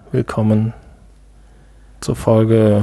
willkommen zur Folge,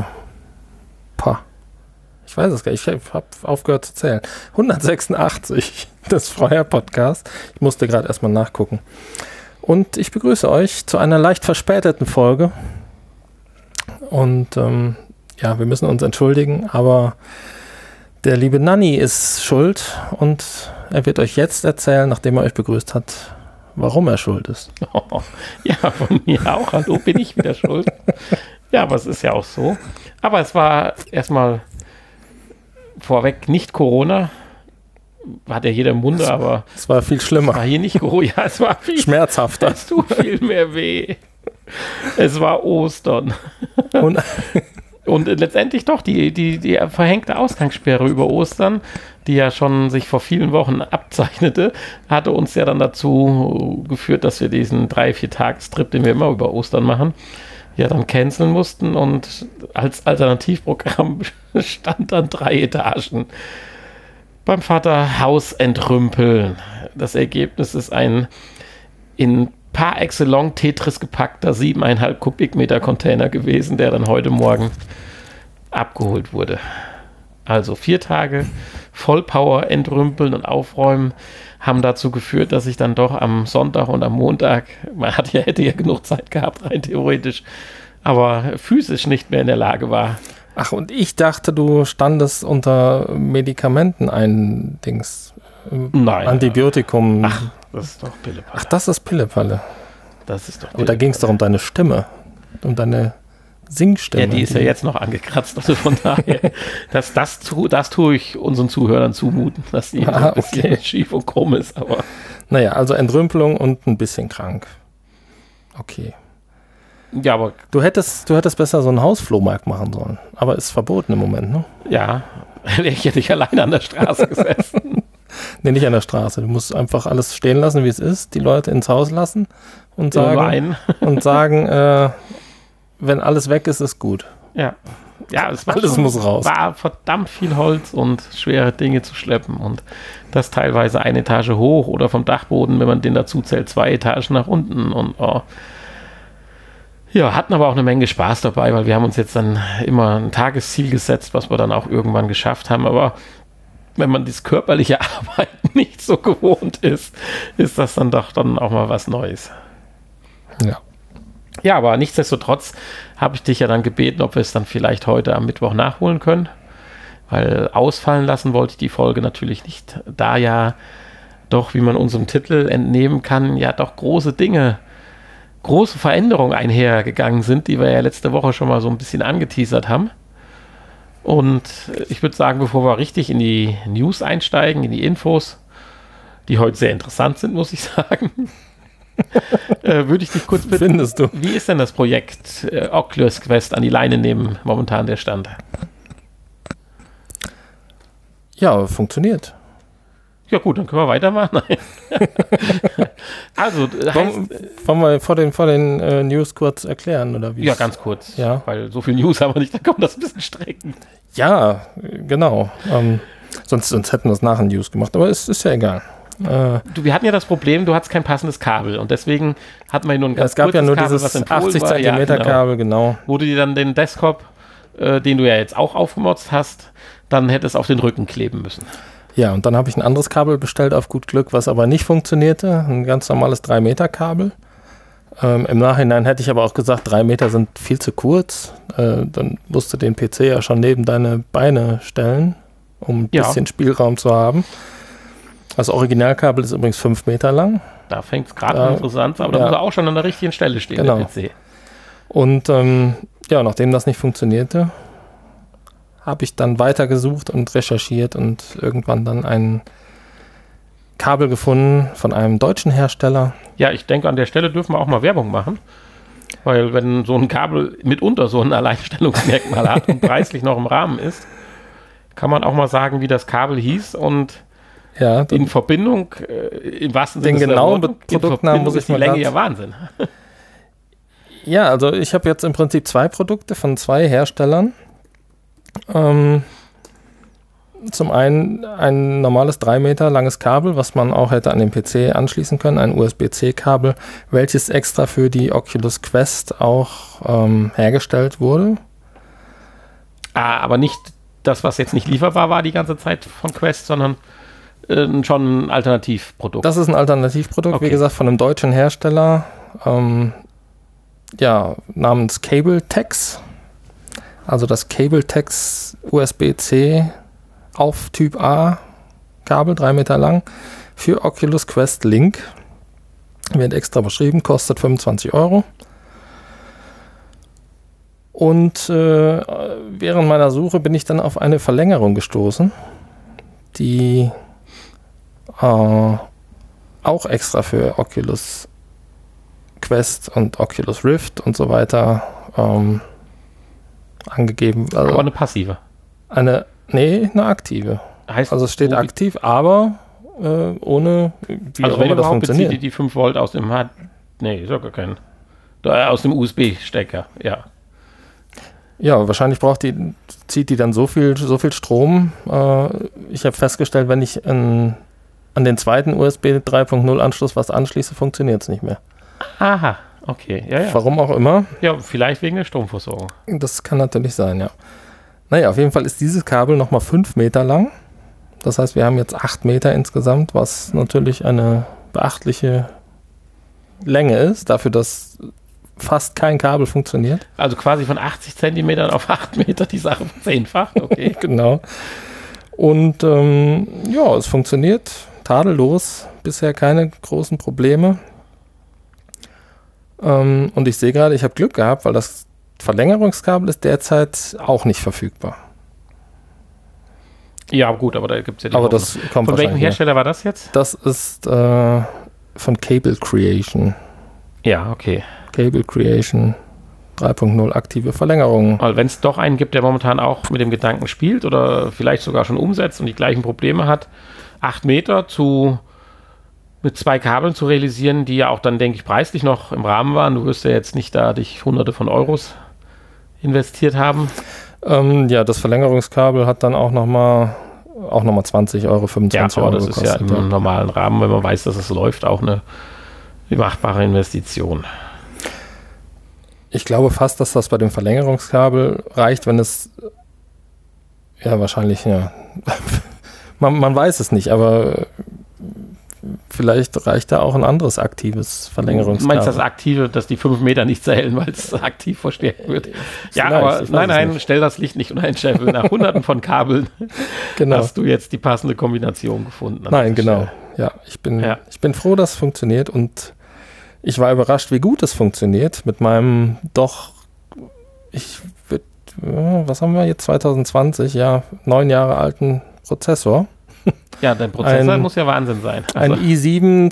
ich weiß es gar nicht, ich habe aufgehört zu zählen, 186 des Freier-Podcasts. Ich musste gerade erstmal nachgucken. Und ich begrüße euch zu einer leicht verspäteten Folge. Und wir müssen uns entschuldigen, aber der liebe Nanni ist schuld und er wird euch jetzt erzählen, nachdem er euch begrüßt hat, warum er schuld ist. Oh, ja, von mir auch. Hallo, bin ich wieder schuld. Ja, aber es ist ja auch so. Aber es war erstmal vorweg nicht Corona. Hat ja jeder im Munde, aber es war viel schlimmer. Es war hier nicht Corona, ja, es war viel schmerzhafter. Es tut viel mehr weh. Es war Ostern. Und letztendlich doch die verhängte Ausgangssperre über Ostern, die ja schon sich vor vielen Wochen abzeichnete, hatte uns ja dann dazu geführt, dass wir diesen 3-4 Tagestrip, den wir immer über Ostern machen, ja dann canceln mussten. Und als Alternativprogramm stand dann 3 Etagen beim Vater Haus entrümpeln. Das Ergebnis ist ein in par excellence Tetris gepackter 7,5 Kubikmeter Container gewesen, der dann heute Morgen abgeholt wurde. Also 4 Tage Vollpower entrümpeln und aufräumen haben dazu geführt, dass ich dann doch am Sonntag und am Montag, hätte ja genug Zeit gehabt, rein theoretisch, aber physisch nicht mehr in der Lage war. Ach, und ich dachte, du standest unter Medikamenten Nein. Antibiotikum. Ach, das ist doch Pillepalle. Ach, das ist Pillepalle. Das ist doch Aber da ging es doch um deine Stimme, um deine Singstimme. Ja, die ist ja jetzt noch angekratzt, also von daher, das tue ich unseren Zuhörern zumuten, dass die ein bisschen schief und krumm ist, aber... Naja, also Entrümpelung und ein bisschen krank. Okay. Ja, aber... Du hättest besser so einen Hausflohmarkt machen sollen, aber ist verboten im Moment, ne? Ja, ich hätte nicht alleine an der Straße gesessen. Nee, nicht an der Straße. Du musst einfach alles stehen lassen, wie es ist, die Leute ins Haus lassen und sagen, wenn alles weg ist, ist gut. Ja, es war alles muss raus. War verdammt viel Holz und schwere Dinge zu schleppen und das teilweise 1 Etage hoch oder vom Dachboden, wenn man den dazu zählt, 2 Etagen nach unten und ja, hatten aber auch eine Menge Spaß dabei, weil wir haben uns jetzt dann immer ein Tagesziel gesetzt, was wir dann auch irgendwann geschafft haben, aber wenn man das körperliche Arbeiten nicht so gewohnt ist das dann doch dann auch mal was Neues. Ja. Ja, aber nichtsdestotrotz habe ich dich ja dann gebeten, ob wir es dann vielleicht heute am Mittwoch nachholen können, weil ausfallen lassen wollte ich die Folge natürlich nicht, da ja doch, wie man unserem Titel entnehmen kann, ja doch große Veränderungen einhergegangen sind, die wir ja letzte Woche schon mal so ein bisschen angeteasert haben. Und ich würde sagen, bevor wir richtig in die News einsteigen, in die Infos, die heute sehr interessant sind, muss ich sagen, würde ich dich kurz bitten, findest du? Wie ist denn das Projekt Oculus Quest an die Leine nehmen, momentan der Stand? Ja, funktioniert. Ja gut, dann können wir weitermachen. Also, wollen wir vor den News kurz erklären, oder wie? Ja, ganz kurz, ja. Weil so viel News haben wir nicht, da kommt das ein bisschen strecken. Ja, genau. Sonst hätten wir es nach den News gemacht, aber es ist ja egal. Wir hatten ja das Problem, du hattest kein passendes Kabel und deswegen hatten wir nur ein ganz kurzes Kabel. Es gab ja nur Kabel, dieses 80 cm Kabel, genau. Wo du dir dann den Desktop, den du ja jetzt auch aufgemotzt hast, dann hättest auf den Rücken kleben müssen. Ja, und dann habe ich ein anderes Kabel bestellt auf gut Glück, was aber nicht funktionierte. Ein ganz normales 3 Meter Kabel. Im Nachhinein hätte ich aber auch gesagt, 3 Meter sind viel zu kurz. Dann musst du den PC ja schon neben deine Beine stellen, um ein bisschen Spielraum zu haben. Das Originalkabel ist übrigens 5 Meter lang. Da fängt es gerade interessant an, aber da muss er auch schon an der richtigen Stelle stehen, genau. Der PC. Und nachdem das nicht funktionierte, habe ich dann weitergesucht und recherchiert und irgendwann dann ein Kabel gefunden von einem deutschen Hersteller. Ja, ich denke, an der Stelle dürfen wir auch mal Werbung machen, weil wenn so ein Kabel mitunter so ein Alleinstellungsmerkmal hat und preislich noch im Rahmen ist, kann man auch mal sagen, wie das Kabel hieß und in Verbindung, im wahrsten Sinne den genauen Produktnamen muss ich mal die Länge ja Wahnsinn. Ja, also ich habe jetzt im Prinzip 2 Produkte von 2 Herstellern. zum einen ein normales 3 Meter langes Kabel, was man auch hätte an den PC anschließen können, ein USB-C-Kabel, welches extra für die Oculus Quest auch hergestellt wurde. Aber nicht das, was jetzt nicht lieferbar war die ganze Zeit von Quest, sondern schon ein Alternativprodukt. Das ist ein Alternativprodukt, wie gesagt, von einem deutschen Hersteller, namens Cabletex. Also das Cabletex USB-C auf Typ A Kabel, 3 Meter lang, für Oculus Quest Link. Wird extra beschrieben, kostet 25 €. Und während meiner Suche bin ich dann auf eine Verlängerung gestoßen, die auch extra für Oculus Quest und Oculus Rift und so weiter angegeben. Also aber eine passive. Eine aktive. Heißt also es steht aktiv, aber ohne, wie also wenn das funktioniert. Die 5 Volt aus dem ist ja gar kein. Aus dem USB-Stecker, ja. Ja, wahrscheinlich zieht die dann so viel Strom. Ich habe festgestellt, wenn ich an den zweiten USB 3.0 Anschluss was anschließe, funktioniert es nicht mehr. Aha, okay. Ja. Warum auch immer. Ja, vielleicht wegen der Stromversorgung. Das kann natürlich sein, ja. Naja, auf jeden Fall ist dieses Kabel nochmal 5 Meter lang. Das heißt, wir haben jetzt 8 Meter insgesamt, was natürlich eine beachtliche Länge ist, dafür, dass fast kein Kabel funktioniert. Also quasi von 80 Zentimetern auf 8 Meter die Sache verzehnfacht, okay. Genau. Und es funktioniert tadellos, bisher keine großen Probleme. Und ich sehe gerade, ich habe Glück gehabt, weil das Verlängerungskabel ist derzeit auch nicht verfügbar. Ja, gut, aber da gibt es ja die Aber das kommt von welchem Hersteller war das jetzt? Das ist von Cable Creation. Ja, okay. Cable Creation 3.0 aktive Verlängerung. Also wenn es doch einen gibt, der momentan auch mit dem Gedanken spielt oder vielleicht sogar schon umsetzt und die gleichen Probleme hat, 8 Meter mit 2 Kabeln zu realisieren, die ja auch dann, denke ich, preislich noch im Rahmen waren. Du wirst ja jetzt nicht da dich Hunderte von Euros investiert haben. Das Verlängerungskabel hat dann auch nochmal 20 Euro, 25 Euro gekostet. Ja, aber das ist ja im normalen Rahmen, wenn man weiß, dass es läuft, auch eine machbare Investition. Ich glaube fast, dass das bei dem Verlängerungskabel reicht, wenn es wahrscheinlich, man weiß es nicht, aber vielleicht reicht da auch ein anderes aktives Verlängerungskabel. Du meinst das aktive, dass die 5 Meter nicht zählen, weil es aktiv verstärkt wird? Ja, aber nein, stell das Licht nicht unter einen Scheffel. Nach Hunderten von Kabeln hast du jetzt die passende Kombination gefunden. Nein, genau. Ja, ich bin froh, dass es funktioniert und ich war überrascht, wie gut es funktioniert mit meinem was haben wir jetzt, 2020, 9 Jahre alten Prozessor. Ja, dein Prozessor muss ja Wahnsinn sein. Also ein i7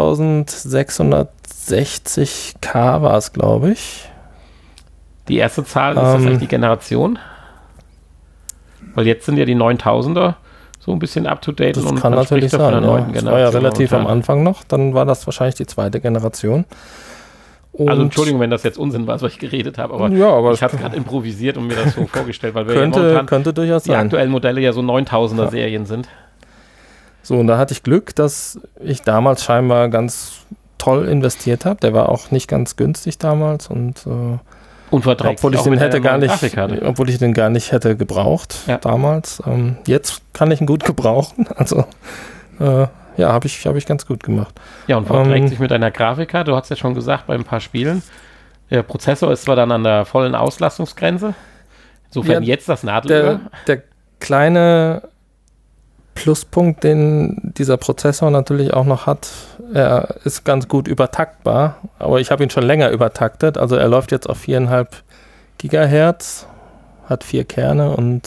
2660K war es, glaube ich. Die erste Zahl, ist das echt die Generation? Weil jetzt sind ja die 9000er so ein bisschen up-to-date. Das kann natürlich sein, Das war ja relativ am Anfang noch, dann war das wahrscheinlich die zweite Generation. Und also Entschuldigung, wenn das jetzt Unsinn war, was ich geredet habe, aber ich habe gerade improvisiert und mir das so vorgestellt, weil wir könnte durchaus sein. Die aktuellen Modelle ja so 9000er Serien sind. So, und da hatte ich Glück, dass ich damals scheinbar ganz toll investiert habe. Der war auch nicht ganz günstig damals und obwohl ich den gar nicht hätte gebraucht damals. Jetzt kann ich ihn gut gebrauchen. Also habe ich ganz gut gemacht. Ja, und verträgt sich mit deiner Grafikkarte. Du hast ja schon gesagt, bei ein paar Spielen. Der Prozessor ist zwar dann an der vollen Auslastungsgrenze. Insofern jetzt das Nadelöhr. Der kleine Pluspunkt, den dieser Prozessor natürlich auch noch hat, er ist ganz gut übertaktbar, aber ich habe ihn schon länger übertaktet, also er läuft jetzt auf 4,5 Gigahertz, hat 4 Kerne und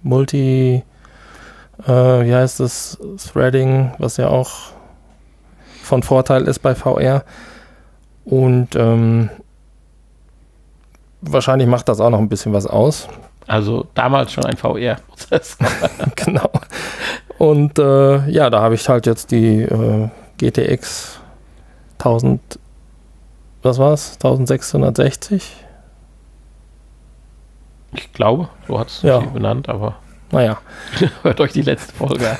Threading, was ja auch von Vorteil ist bei VR und wahrscheinlich macht das auch noch ein bisschen was aus. Also damals schon ein VR-Prozessor. Genau. Und da habe ich halt jetzt die GTX 1660. Ich glaube, so hat es sie benannt, aber naja. Hört euch die letzte Folge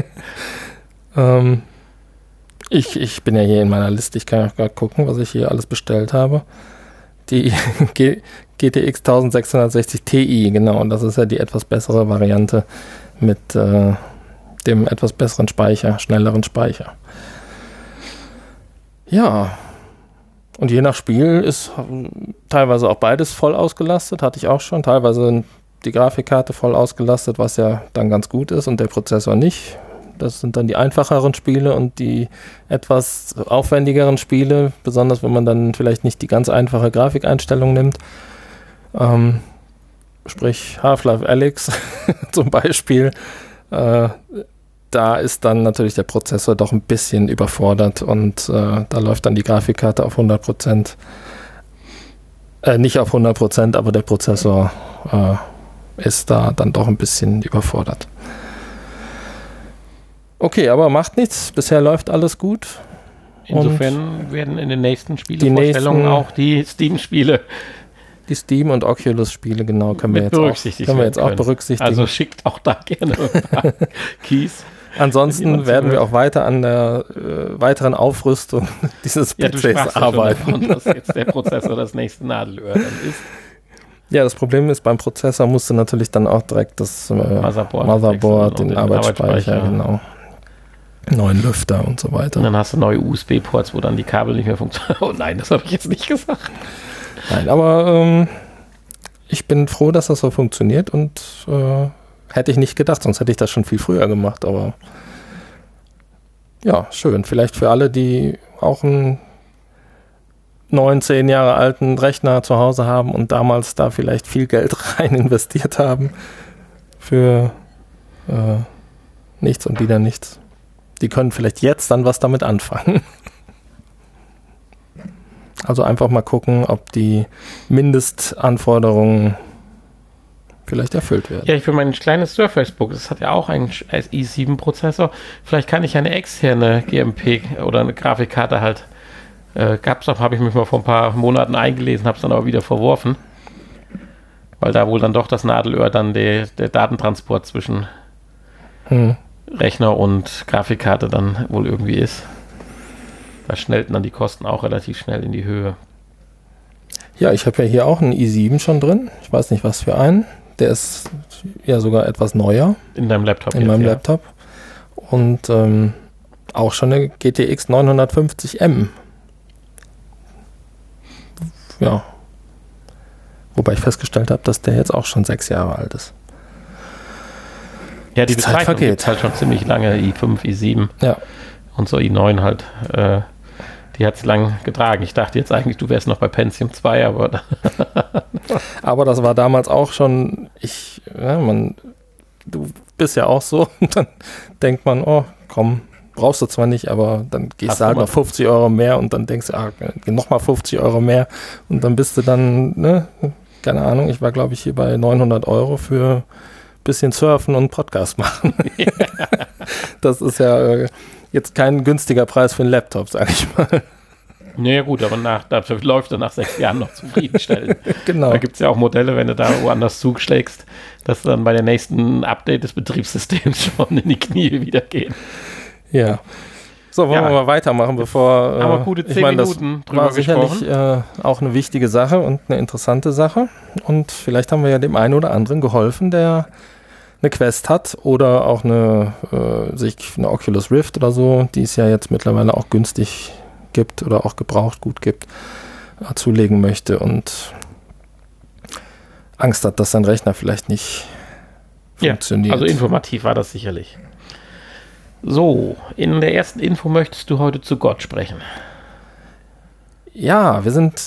an. Ich bin ja hier in meiner Liste, ich kann auch gerade gucken, was ich hier alles bestellt habe. Die GTX 1660 Ti, genau, und das ist ja die etwas bessere Variante mit dem etwas besseren Speicher, schnelleren Speicher. Ja, und je nach Spiel ist teilweise auch beides voll ausgelastet, hatte ich auch schon, teilweise die Grafikkarte voll ausgelastet, was ja dann ganz gut ist und der Prozessor nicht. Das sind dann die einfacheren Spiele und die etwas aufwendigeren Spiele, besonders wenn man dann vielleicht nicht die ganz einfache Grafikeinstellung nimmt. Sprich Half-Life Alyx zum Beispiel. Da ist dann natürlich der Prozessor doch ein bisschen überfordert und da läuft dann die Grafikkarte auf 100%. Nicht auf 100%, aber der Prozessor ist da dann doch ein bisschen überfordert. Okay, aber macht nichts. Bisher läuft alles gut. Insofern werden in den nächsten Spielevorstellungen auch die Steam-Spiele. Die Steam- und Oculus-Spiele, genau, können wir jetzt auch berücksichtigen. Also schickt auch da gerne ein paar Keys. Ansonsten werden wir auch weiter an der weiteren Aufrüstung dieses PCs arbeiten. Davon, dass jetzt der Prozessor das nächste Nadelöhr dann ist. Ja, das Problem ist, beim Prozessor musst du natürlich dann auch direkt das Motherboard den Arbeitsspeicher, genau. Neuen Lüfter und so weiter. Und dann hast du neue USB-Ports, wo dann die Kabel nicht mehr funktionieren. Oh nein, das habe ich jetzt nicht gesagt. Nein, aber ich bin froh, dass das so funktioniert und hätte ich nicht gedacht, sonst hätte ich das schon viel früher gemacht, aber ja, schön. Vielleicht für alle, die auch einen 9, 10 Jahre alten Rechner zu Hause haben und damals da vielleicht viel Geld rein investiert haben für nichts und wieder nichts. Die können vielleicht jetzt dann was damit anfangen. Also einfach mal gucken, ob die Mindestanforderungen vielleicht erfüllt werden. Ja, für mein kleines Surface-Book, das hat ja auch einen i7-Prozessor. Vielleicht kann ich eine externe GMP oder eine Grafikkarte halt, habe ich mich mal vor ein paar Monaten eingelesen, habe es dann aber wieder verworfen. Weil da wohl dann doch das Nadelöhr dann der Datentransport zwischen Rechner und Grafikkarte dann wohl irgendwie ist. Da schnellten dann die Kosten auch relativ schnell in die Höhe. Ja, ich habe ja hier auch einen i7 schon drin. Ich weiß nicht, was für einen. Der ist ja sogar etwas neuer. In deinem Laptop? In meinem Laptop. Und auch schon eine GTX 950M. Ja. Wobei ich festgestellt habe, dass der jetzt auch schon 6 Jahre alt ist. Ja, die Zeit vergeht halt schon ziemlich lange, i5, i7 und so i9 halt. Die hat es lang getragen. Ich dachte jetzt eigentlich, du wärst noch bei Pentium 2, aber aber das war damals auch schon, du bist ja auch so, dann denkt man, oh komm, brauchst du zwar nicht, aber dann gehst du halt noch 50 Euro mehr und dann denkst du, nochmal 50 Euro mehr und dann bist du dann, keine Ahnung, ich war glaube ich hier bei 900 Euro für bisschen surfen und Podcast machen. Das ist ja jetzt kein günstiger Preis für einen Laptop, sag ich mal. Naja gut, aber dafür läuft er nach 6 Jahren noch zufriedenstellend. Genau. Da gibt es ja auch Modelle, wenn du da woanders zuschlägst, dass du dann bei der nächsten Update des Betriebssystems schon in die Knie wieder gehen. Ja. So, wollen wir mal weitermachen, bevor... aber gute 10 Minuten drüber war sicherlich auch eine wichtige Sache und eine interessante Sache. Und vielleicht haben wir ja dem einen oder anderen geholfen, der eine Quest hat oder auch eine Oculus Rift oder so, die es ja jetzt mittlerweile auch günstig gibt oder auch gebraucht gut gibt, zulegen möchte und Angst hat, dass sein Rechner vielleicht nicht funktioniert. Also informativ war das sicherlich. So, in der ersten Info möchtest du heute zu Gott sprechen. Ja, wir sind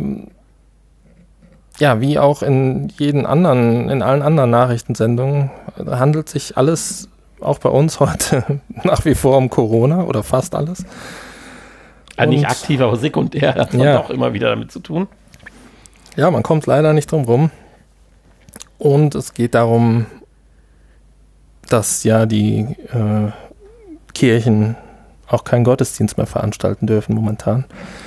wie auch in allen anderen Nachrichtensendungen handelt sich alles auch bei uns heute nach wie vor um Corona oder fast alles. Nicht aktiv, aber sekundär hat man auch immer wieder damit zu tun. Ja, man kommt leider nicht drum rum. Und es geht darum, dass ja die Kirchen auch keinen Gottesdienst mehr veranstalten dürfen momentan.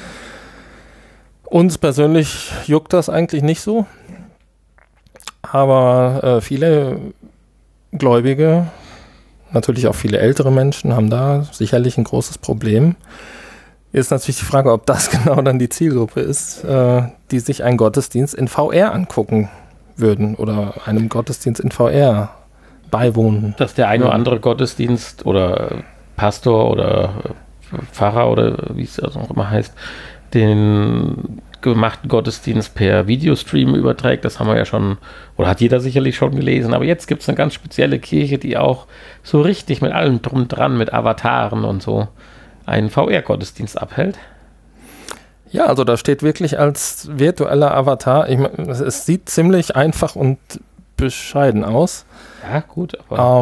Uns persönlich juckt das eigentlich nicht so. Aber viele Gläubige, natürlich auch viele ältere Menschen, haben da sicherlich ein großes Problem. Jetzt natürlich die Frage, ob das genau dann die Zielgruppe ist, die sich einen Gottesdienst in VR angucken würden oder einem Gottesdienst in VR beiwohnen. Dass der ein oder andere Gottesdienst oder Pastor oder Pfarrer oder wie es auch immer heißt, den gemachten Gottesdienst per Videostream überträgt, das haben wir ja schon, oder hat jeder sicherlich schon gelesen, aber jetzt gibt es eine ganz spezielle Kirche, die auch so richtig mit allem drum dran, mit Avataren und so, einen VR-Gottesdienst abhält. Ja, also da steht wirklich als virtueller Avatar, es sieht ziemlich einfach und bescheiden aus. Ja, gut,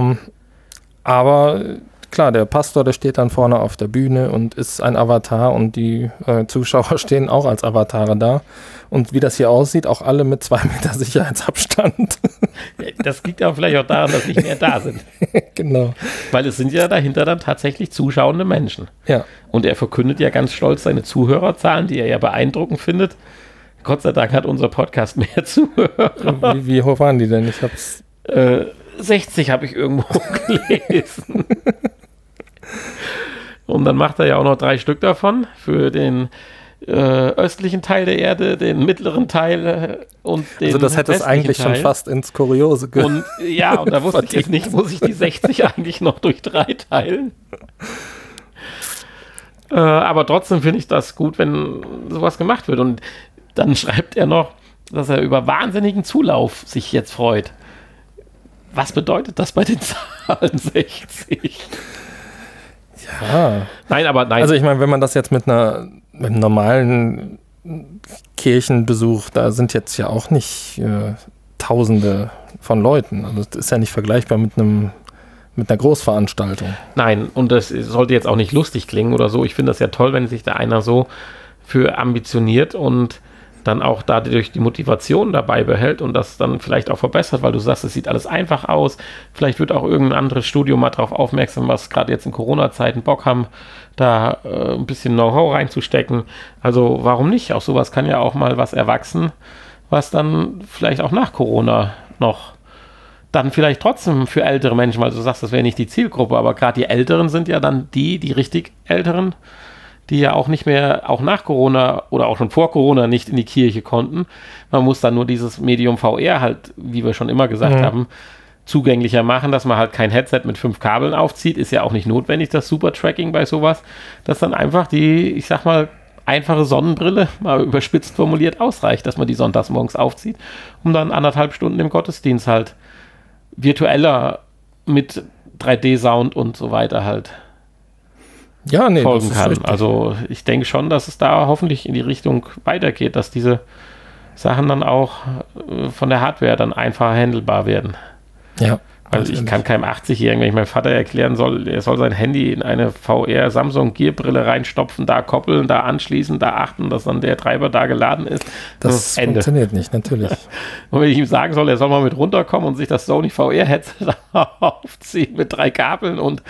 aber klar, der Pastor, der steht dann vorne auf der Bühne und ist ein Avatar und die Zuschauer stehen auch als Avatare da. Und wie das hier aussieht, auch alle mit 2 Meter Sicherheitsabstand. Das liegt ja vielleicht auch daran, dass nicht mehr da sind. Genau. Weil es sind ja dahinter dann tatsächlich zuschauende Menschen. Ja. Und er verkündet ja ganz stolz seine Zuhörerzahlen, die er ja beeindruckend findet. Gott sei Dank hat unser Podcast mehr Zuhörer. Wie hoch waren die denn? Ich hab's 60 habe ich irgendwo gelesen. Und dann macht er ja auch noch 3 Stück davon für den östlichen Teil der Erde, den mittleren Teil und den Also das hätte es eigentlich Teil. Schon fast ins Kuriose und ja, und da wusste ich nicht, muss ich die 60 eigentlich noch durch 3 teilen? Aber trotzdem finde ich das gut, wenn sowas gemacht wird. Und dann schreibt er noch, dass er über wahnsinnigen Zulauf sich jetzt freut. Was bedeutet das bei den Zahlen 60? Ja. Nein. Also ich meine, wenn man das jetzt mit einem normalen Kirchenbesuch, da sind jetzt ja auch nicht Tausende von Leuten. Also das ist ja nicht vergleichbar mit einer Großveranstaltung. Nein, und das sollte jetzt auch nicht lustig klingen oder so. Ich finde das ja toll, wenn sich da einer so für ambitioniert und dann auch dadurch die Motivation dabei behält und das dann vielleicht auch verbessert, weil du sagst, es sieht alles einfach aus. Vielleicht wird auch irgendein anderes Studio mal drauf aufmerksam, was gerade jetzt in Corona-Zeiten Bock haben, da ein bisschen Know-how reinzustecken. Also warum nicht? Auch sowas kann ja auch mal was erwachsen, was dann vielleicht auch nach Corona noch dann vielleicht trotzdem für ältere Menschen, weil du sagst, das wäre nicht die Zielgruppe, aber gerade die Älteren sind ja dann die richtig Älteren, die ja auch nicht mehr, auch nach Corona oder auch schon vor Corona nicht in die Kirche konnten. Man muss dann nur dieses Medium VR halt, wie wir schon immer gesagt haben, zugänglicher machen, dass man halt kein Headset mit 5 Kabeln aufzieht. Ist ja auch nicht notwendig, das Super-Tracking bei sowas. Dass dann einfach die, ich sag mal, einfache Sonnenbrille, mal überspitzt formuliert, ausreicht, dass man die sonntags morgens aufzieht, um dann 1,5 Stunden im Gottesdienst halt virtueller mit 3D-Sound und so weiter halt folgen kann. Also ich denke schon, dass es da hoffentlich in die Richtung weitergeht, dass diese Sachen dann auch von der Hardware dann einfacher handelbar werden. Ja. Also ich kann keinem 80-Jährigen, wenn ich meinem Vater erklären soll, er soll sein Handy in eine VR Samsung Gear Brille reinstopfen, da koppeln, da anschließen, da achten, dass dann der Treiber da geladen ist. Das funktioniert nicht, natürlich. Und wenn ich ihm sagen soll, er soll mal mit runterkommen und sich das Sony VR Headset aufziehen mit 3 Kabeln und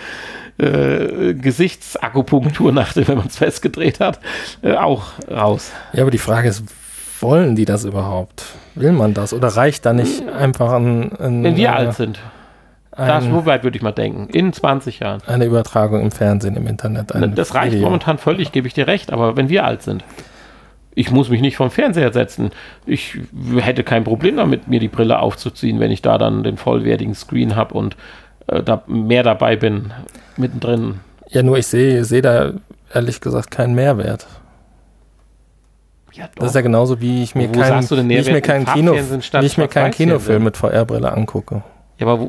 Gesichtsakupunktur, nachdem man es festgedreht hat, auch raus. Ja, aber die Frage ist, wollen die das überhaupt? Will man das? Oder reicht da nicht einfach wenn wir alt sind. So weit würde ich mal denken. In 20 Jahren. Eine Übertragung im Fernsehen, im Internet. Das reicht momentan völlig, gebe ich dir recht. Aber wenn wir alt sind, ich muss mich nicht vom Fernseher setzen. Ich hätte kein Problem damit, mir die Brille aufzuziehen, wenn ich da dann den vollwertigen Screen habe und da mehr dabei bin, mittendrin. Ja, nur ich sehe da ehrlich gesagt keinen Mehrwert. Ja, das ist ja genauso, wie ich mir keinen Kinofilm mit VR-Brille angucke. Ja, aber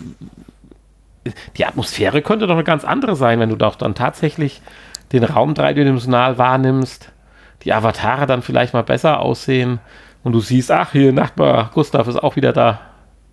die Atmosphäre könnte doch eine ganz andere sein, wenn du doch dann tatsächlich den Raum dreidimensional wahrnimmst, die Avatare dann vielleicht mal besser aussehen und du siehst, ach, hier Nachbar Gustav ist auch wieder da.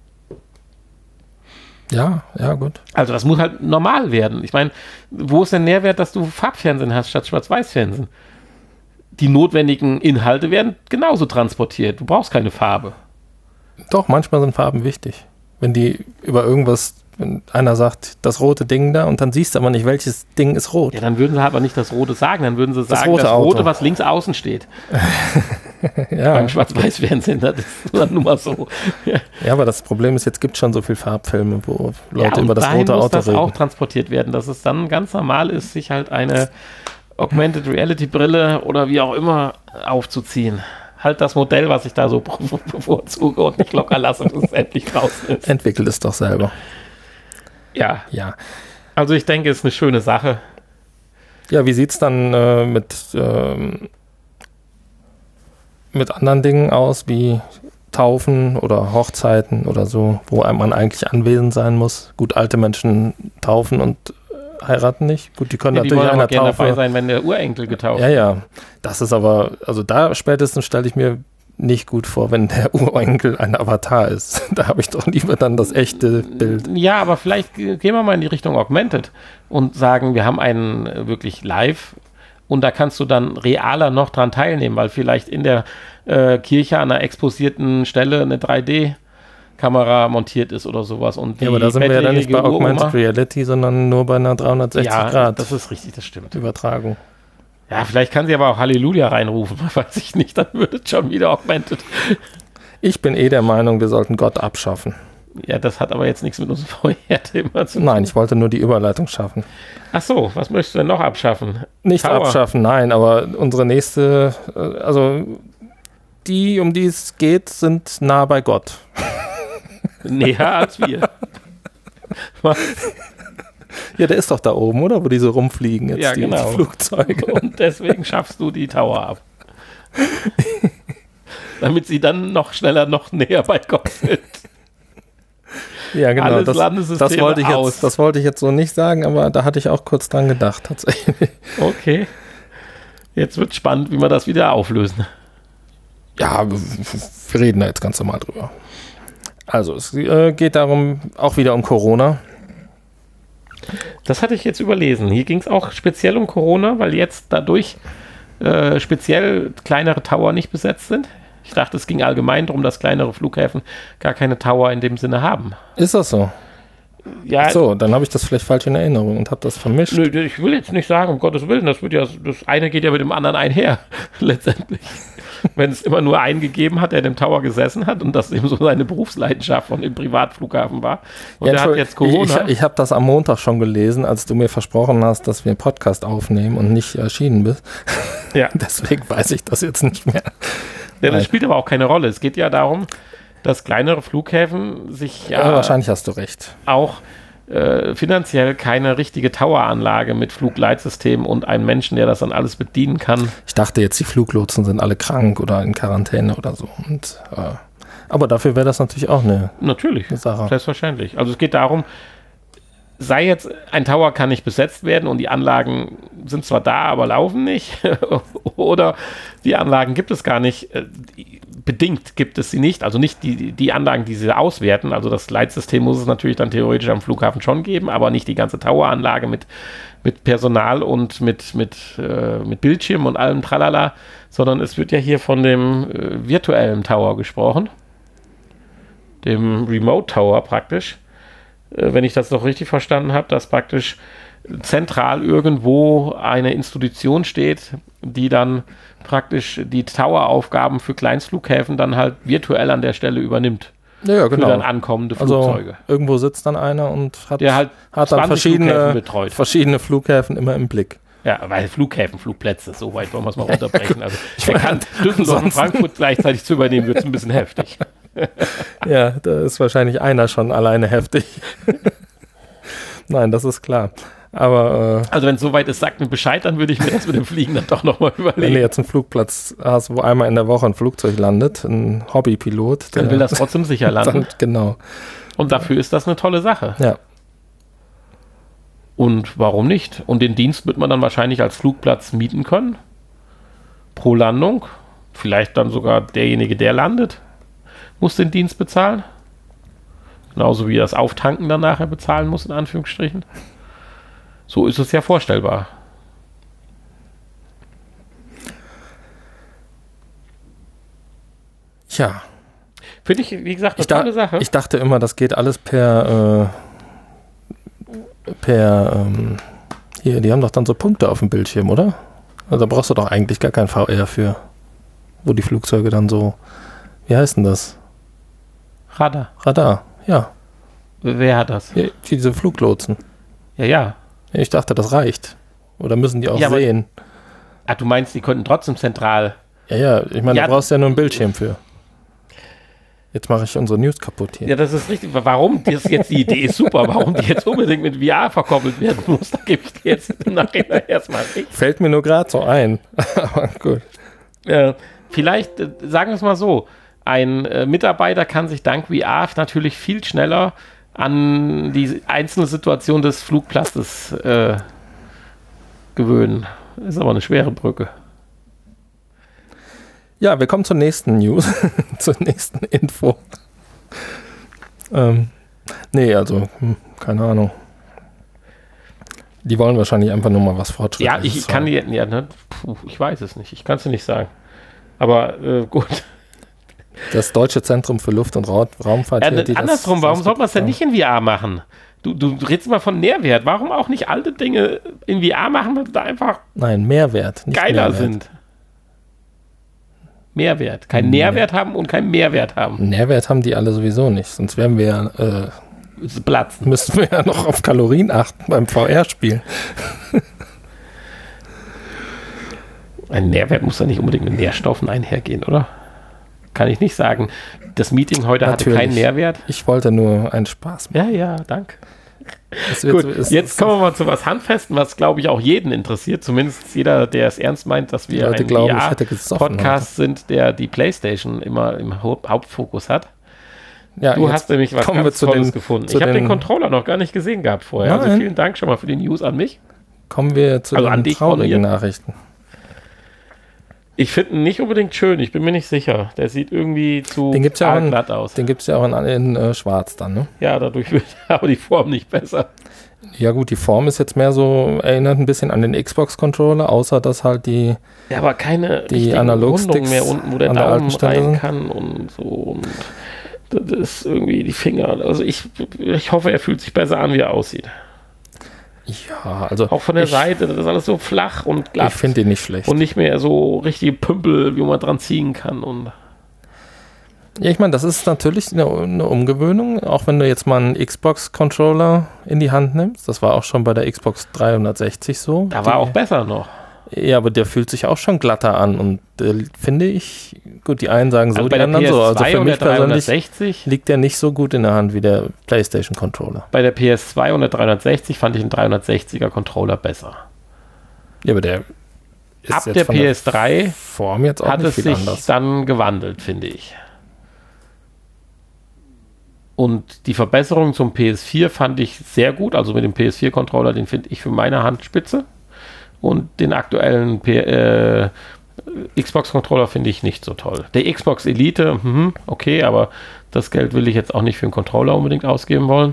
Ja, gut. Also das muss halt normal werden. Ich meine, wo ist der Nährwert, dass du Farbfernsehen hast statt Schwarz-Weiß-Fernsehen? Die notwendigen Inhalte werden genauso transportiert. Du brauchst keine Farbe. Doch, manchmal sind Farben wichtig. Wenn die über irgendwas, wenn einer sagt, das rote Ding da und dann siehst du aber nicht, welches Ding ist rot. Ja, dann würden sie aber nicht das Rote sagen, dann würden sie sagen, das Rote, was links außen steht. Ja. Beim Schwarz-Weiß-Fernsehen, das ist dann nur mal so. Ja, aber das Problem ist, jetzt gibt es schon so viele Farbfilme, wo Leute über das dahin rote muss Auto das reden. auch transportiert werden, dass es dann ganz normal ist, sich halt eine Augmented Reality Brille oder wie auch immer aufzuziehen. Halt das Modell, was ich da so bevorzuge und nicht locker lasse, bis es endlich draußen ist. Entwickelt es doch selber. Ja, Ja. also ich denke, es ist eine schöne Sache. Ja, wie sieht es dann mit anderen Dingen aus, wie Taufen oder Hochzeiten oder so, wo man eigentlich anwesend sein muss? Gut, alte Menschen taufen und heiraten nicht. Gut, die können Ja, die natürlich wollen aber einer gerne dabei Taufe. sein, wenn der Urenkel getauft Ja, ja. Das ist aber, also da spätestens stelle ich mir nicht gut vor, wenn der Urenkel ein Avatar ist. Da habe ich doch lieber dann das echte Bild. Ja, aber vielleicht gehen wir mal in die Richtung Augmented und sagen, wir haben einen wirklich live und da kannst du dann realer noch dran teilnehmen, weil vielleicht in der Kirche an einer exposierten Stelle eine 3D-Kamera montiert ist oder sowas. Und Ja, aber da sind wir ja dann nicht bei bettlägerige Augmented Uroma- Reality, sondern nur bei einer 360 Ja, Grad das ist richtig, das stimmt. Übertragung. Ja, vielleicht kann sie aber auch Halleluja reinrufen, weiß ich nicht, dann wird es schon wieder Augmented. Ich bin der Meinung, wir sollten Gott abschaffen. Ja, das hat aber jetzt nichts mit unserem Vorher-Thema zu tun. Nein, ich wollte nur die Überleitung schaffen. Ach so, was möchtest du denn noch abschaffen? Nicht Tower. abschaffen, nein, aber unsere nächste, also die, um die es geht, sind nah bei Gott. Näher als wir. Was? Ja, der ist doch da oben, oder? Wo die so rumfliegen jetzt, Ja, die genau. Flugzeuge. Und deswegen schaffst du die Tower ab. Damit sie dann noch schneller, noch näher bei Gott sind. Ja, genau. Alles Das Landessysteme wollte ich aus. jetzt, das wollte ich jetzt so nicht sagen, aber da hatte ich auch kurz dran gedacht, tatsächlich. Okay. Jetzt wird spannend, wie wir das wieder auflösen. Ja, wir reden da jetzt ganz normal drüber. Also, es geht darum, auch wieder um Corona. Das hatte ich jetzt überlesen. Hier ging es auch speziell um Corona, weil jetzt dadurch speziell kleinere Tower nicht besetzt sind. Ich dachte, es ging allgemein darum, dass kleinere Flughäfen gar keine Tower in dem Sinne haben. Ist das so? Ja, Ach so, dann habe ich das vielleicht falsch in Erinnerung und habe das vermischt. nö, ich will jetzt nicht sagen, um Gottes Willen, das eine geht ja mit dem anderen einher, letztendlich. Wenn es immer nur einen gegeben hat, der dem Tower gesessen hat und das eben so seine Berufsleidenschaft von dem Privatflughafen war. Und der hat jetzt Corona. Ich habe das am Montag schon gelesen, als du mir versprochen hast, dass wir einen Podcast aufnehmen und nicht erschienen bist. Ja. Deswegen weiß ich das jetzt nicht mehr. Ja, das spielt aber auch keine Rolle. Es geht ja darum, dass kleinere Flughäfen sich Ja, wahrscheinlich hast du recht. auch finanziell keine richtige Toweranlage mit Flugleitsystem und einem Menschen, der das dann alles bedienen kann. Ich dachte jetzt, die Fluglotsen sind alle krank oder in Quarantäne oder so. Und, aber dafür wäre das natürlich auch eine Natürlich, Sache. selbstverständlich. Also es geht darum, sei jetzt, ein Tower kann nicht besetzt werden und die Anlagen sind zwar da, aber laufen nicht. Oder die Anlagen gibt es gar nicht. Bedingt gibt es sie nicht. Also nicht die Anlagen, die sie auswerten. Also das Leitsystem muss es natürlich dann theoretisch am Flughafen schon geben, aber nicht die ganze Toweranlage mit Personal und mit Bildschirm und allem Tralala, sondern es wird ja hier von dem virtuellen Tower gesprochen. Dem Remote Tower praktisch. Wenn ich das noch richtig verstanden habe, dass praktisch zentral irgendwo eine Institution steht, die dann praktisch die Tower-Aufgaben für Kleinstflughäfen dann halt virtuell an der Stelle übernimmt. Ja, genau. Für dann ankommende Flugzeuge. Also irgendwo sitzt dann einer und hat Der halt dann 20 Flughäfen betreut. verschiedene Flughäfen immer im Blick. Ja, weil Flughäfen, Flugplätze, so weit wollen wir es mal runterbrechen. Also der kann Düsseldorf und Frankfurt gleichzeitig zu übernehmen, wird es ein bisschen heftig. Ja, da ist wahrscheinlich einer schon alleine heftig. Nein, das ist klar. Aber Also wenn es soweit ist, sagt mir Bescheid, dann würde ich mir das mit dem Fliegen dann doch nochmal wenn du überlegen. jetzt einen Flugplatz hast, wo einmal in der Woche ein Flugzeug landet, ein Hobbypilot, Dann will das trotzdem sicher landen. dann, genau. Und dafür ist das eine tolle Sache. Ja. Und warum nicht? Und den Dienst wird man dann wahrscheinlich als Flugplatz mieten können. Pro Landung. Vielleicht dann sogar derjenige, der landet, muss den Dienst bezahlen. Genauso wie das Auftanken dann nachher bezahlen muss, in Anführungsstrichen. So ist es ja vorstellbar. Tja, Finde ich, wie gesagt, eine tolle Sache. ich dachte immer, das geht alles per hier, die haben doch dann so Punkte auf dem Bildschirm, oder? Also da brauchst du doch eigentlich gar kein VR für. wo die Flugzeuge dann so, wie heißt denn das? Radar, ja. Wer hat das? Ja, diese Fluglotsen. Ja. Ich dachte, das reicht. Oder müssen die auch sehen? Du meinst, die könnten trotzdem zentral... Ja, ich meine, du brauchst ja nur einen Bildschirm für. Jetzt mache ich unsere News kaputt hier. Ja, das ist richtig. Warum? Das ist jetzt, die Idee ist super. Warum die jetzt unbedingt mit VR verkoppelt werden muss, da gebe ich dir jetzt im Nachhinein erstmal recht. Fällt mir nur gerade so ein. Aber gut. Vielleicht, sagen wir es mal so, ein Mitarbeiter kann sich dank VR natürlich viel schneller an die einzelne Situation des Flugplatzes gewöhnen. Ist aber eine schwere Brücke. Ja, wir kommen zur nächsten News, zur nächsten Info. Keine Ahnung. Die wollen wahrscheinlich einfach nur mal was Fortschrittliches. Ich weiß es nicht. Ich kann es dir nicht sagen. Aber gut. Das Deutsche Zentrum für Luft- und Raumfahrt. Andersrum, warum soll man es denn nicht in VR machen? Du redest mal von Nährwert. Warum auch nicht alte Dinge in VR machen, weil da einfach Mehrwert. Nicht geiler Mehrwert. sind? Mehrwert. Kein Nährwert haben und keinen Mehrwert haben. Nährwert haben die alle sowieso nicht. Sonst wären wir platzen. Müssten wir ja noch auf Kalorien achten beim VR-Spielen. Ein Nährwert muss ja nicht unbedingt mit Nährstoffen einhergehen, oder? Kann ich nicht sagen. Das Meeting heute hatte keinen Nährwert. Ich wollte nur einen Spaß machen. Ja, danke. Gut, jetzt kommen wir mal zu was Handfesten, was, glaube ich, auch jeden interessiert. Zumindest jeder, der es ernst meint, dass wir ein VR-Podcast sind, der die PlayStation immer im Hauptfokus hat. Ja, du hast nämlich was ganz Tolles gefunden. Ich habe den Controller noch gar nicht gesehen gehabt vorher. Nein. Also vielen Dank schon mal für die News an mich. Kommen wir zu den traurigen Nachrichten. Ich finde ihn nicht unbedingt schön, ich bin mir nicht sicher. Der sieht irgendwie zu glatt aus. Den gibt es ja auch in schwarz dann, ne? Ja, dadurch wird aber die Form nicht besser. Ja gut, die Form ist jetzt mehr so, erinnert ein bisschen an den Xbox-Controller, außer dass halt die aber keine Analog-Sticks mehr unten, wo der Daumen rein kann und so. Und das ist irgendwie die Finger. Also ich hoffe, er fühlt sich besser an, wie er aussieht. Ja, also auch von der Seite, das ist alles so flach und glatt. Ich finde ihn nicht schlecht. Und nicht mehr so richtige Pümpel, wie man dran ziehen kann. Und ja, ich meine, das ist natürlich eine Umgewöhnung, auch wenn du jetzt mal einen Xbox-Controller in die Hand nimmst. Das war auch schon bei der Xbox 360 so. Da war auch besser noch. Ja, aber der fühlt sich auch schon glatter an und finde ich, gut, die einen sagen so, also die anderen so. Also für mich persönlich liegt der nicht so gut in der Hand wie der PlayStation-Controller. Bei der PS2 und der 360 fand ich den 360er-Controller besser. Ja, aber der ist ab der PS3 Form jetzt auch hat nicht es viel sich anders. Dann gewandelt, finde ich. Und die Verbesserung zum PS4 fand ich sehr gut. Also mit dem PS4-Controller, den finde ich für meine Hand spitze. Und den aktuellen Xbox-Controller finde ich nicht so toll. Der Xbox Elite, okay, aber das Geld will ich jetzt auch nicht für einen Controller unbedingt ausgeben wollen.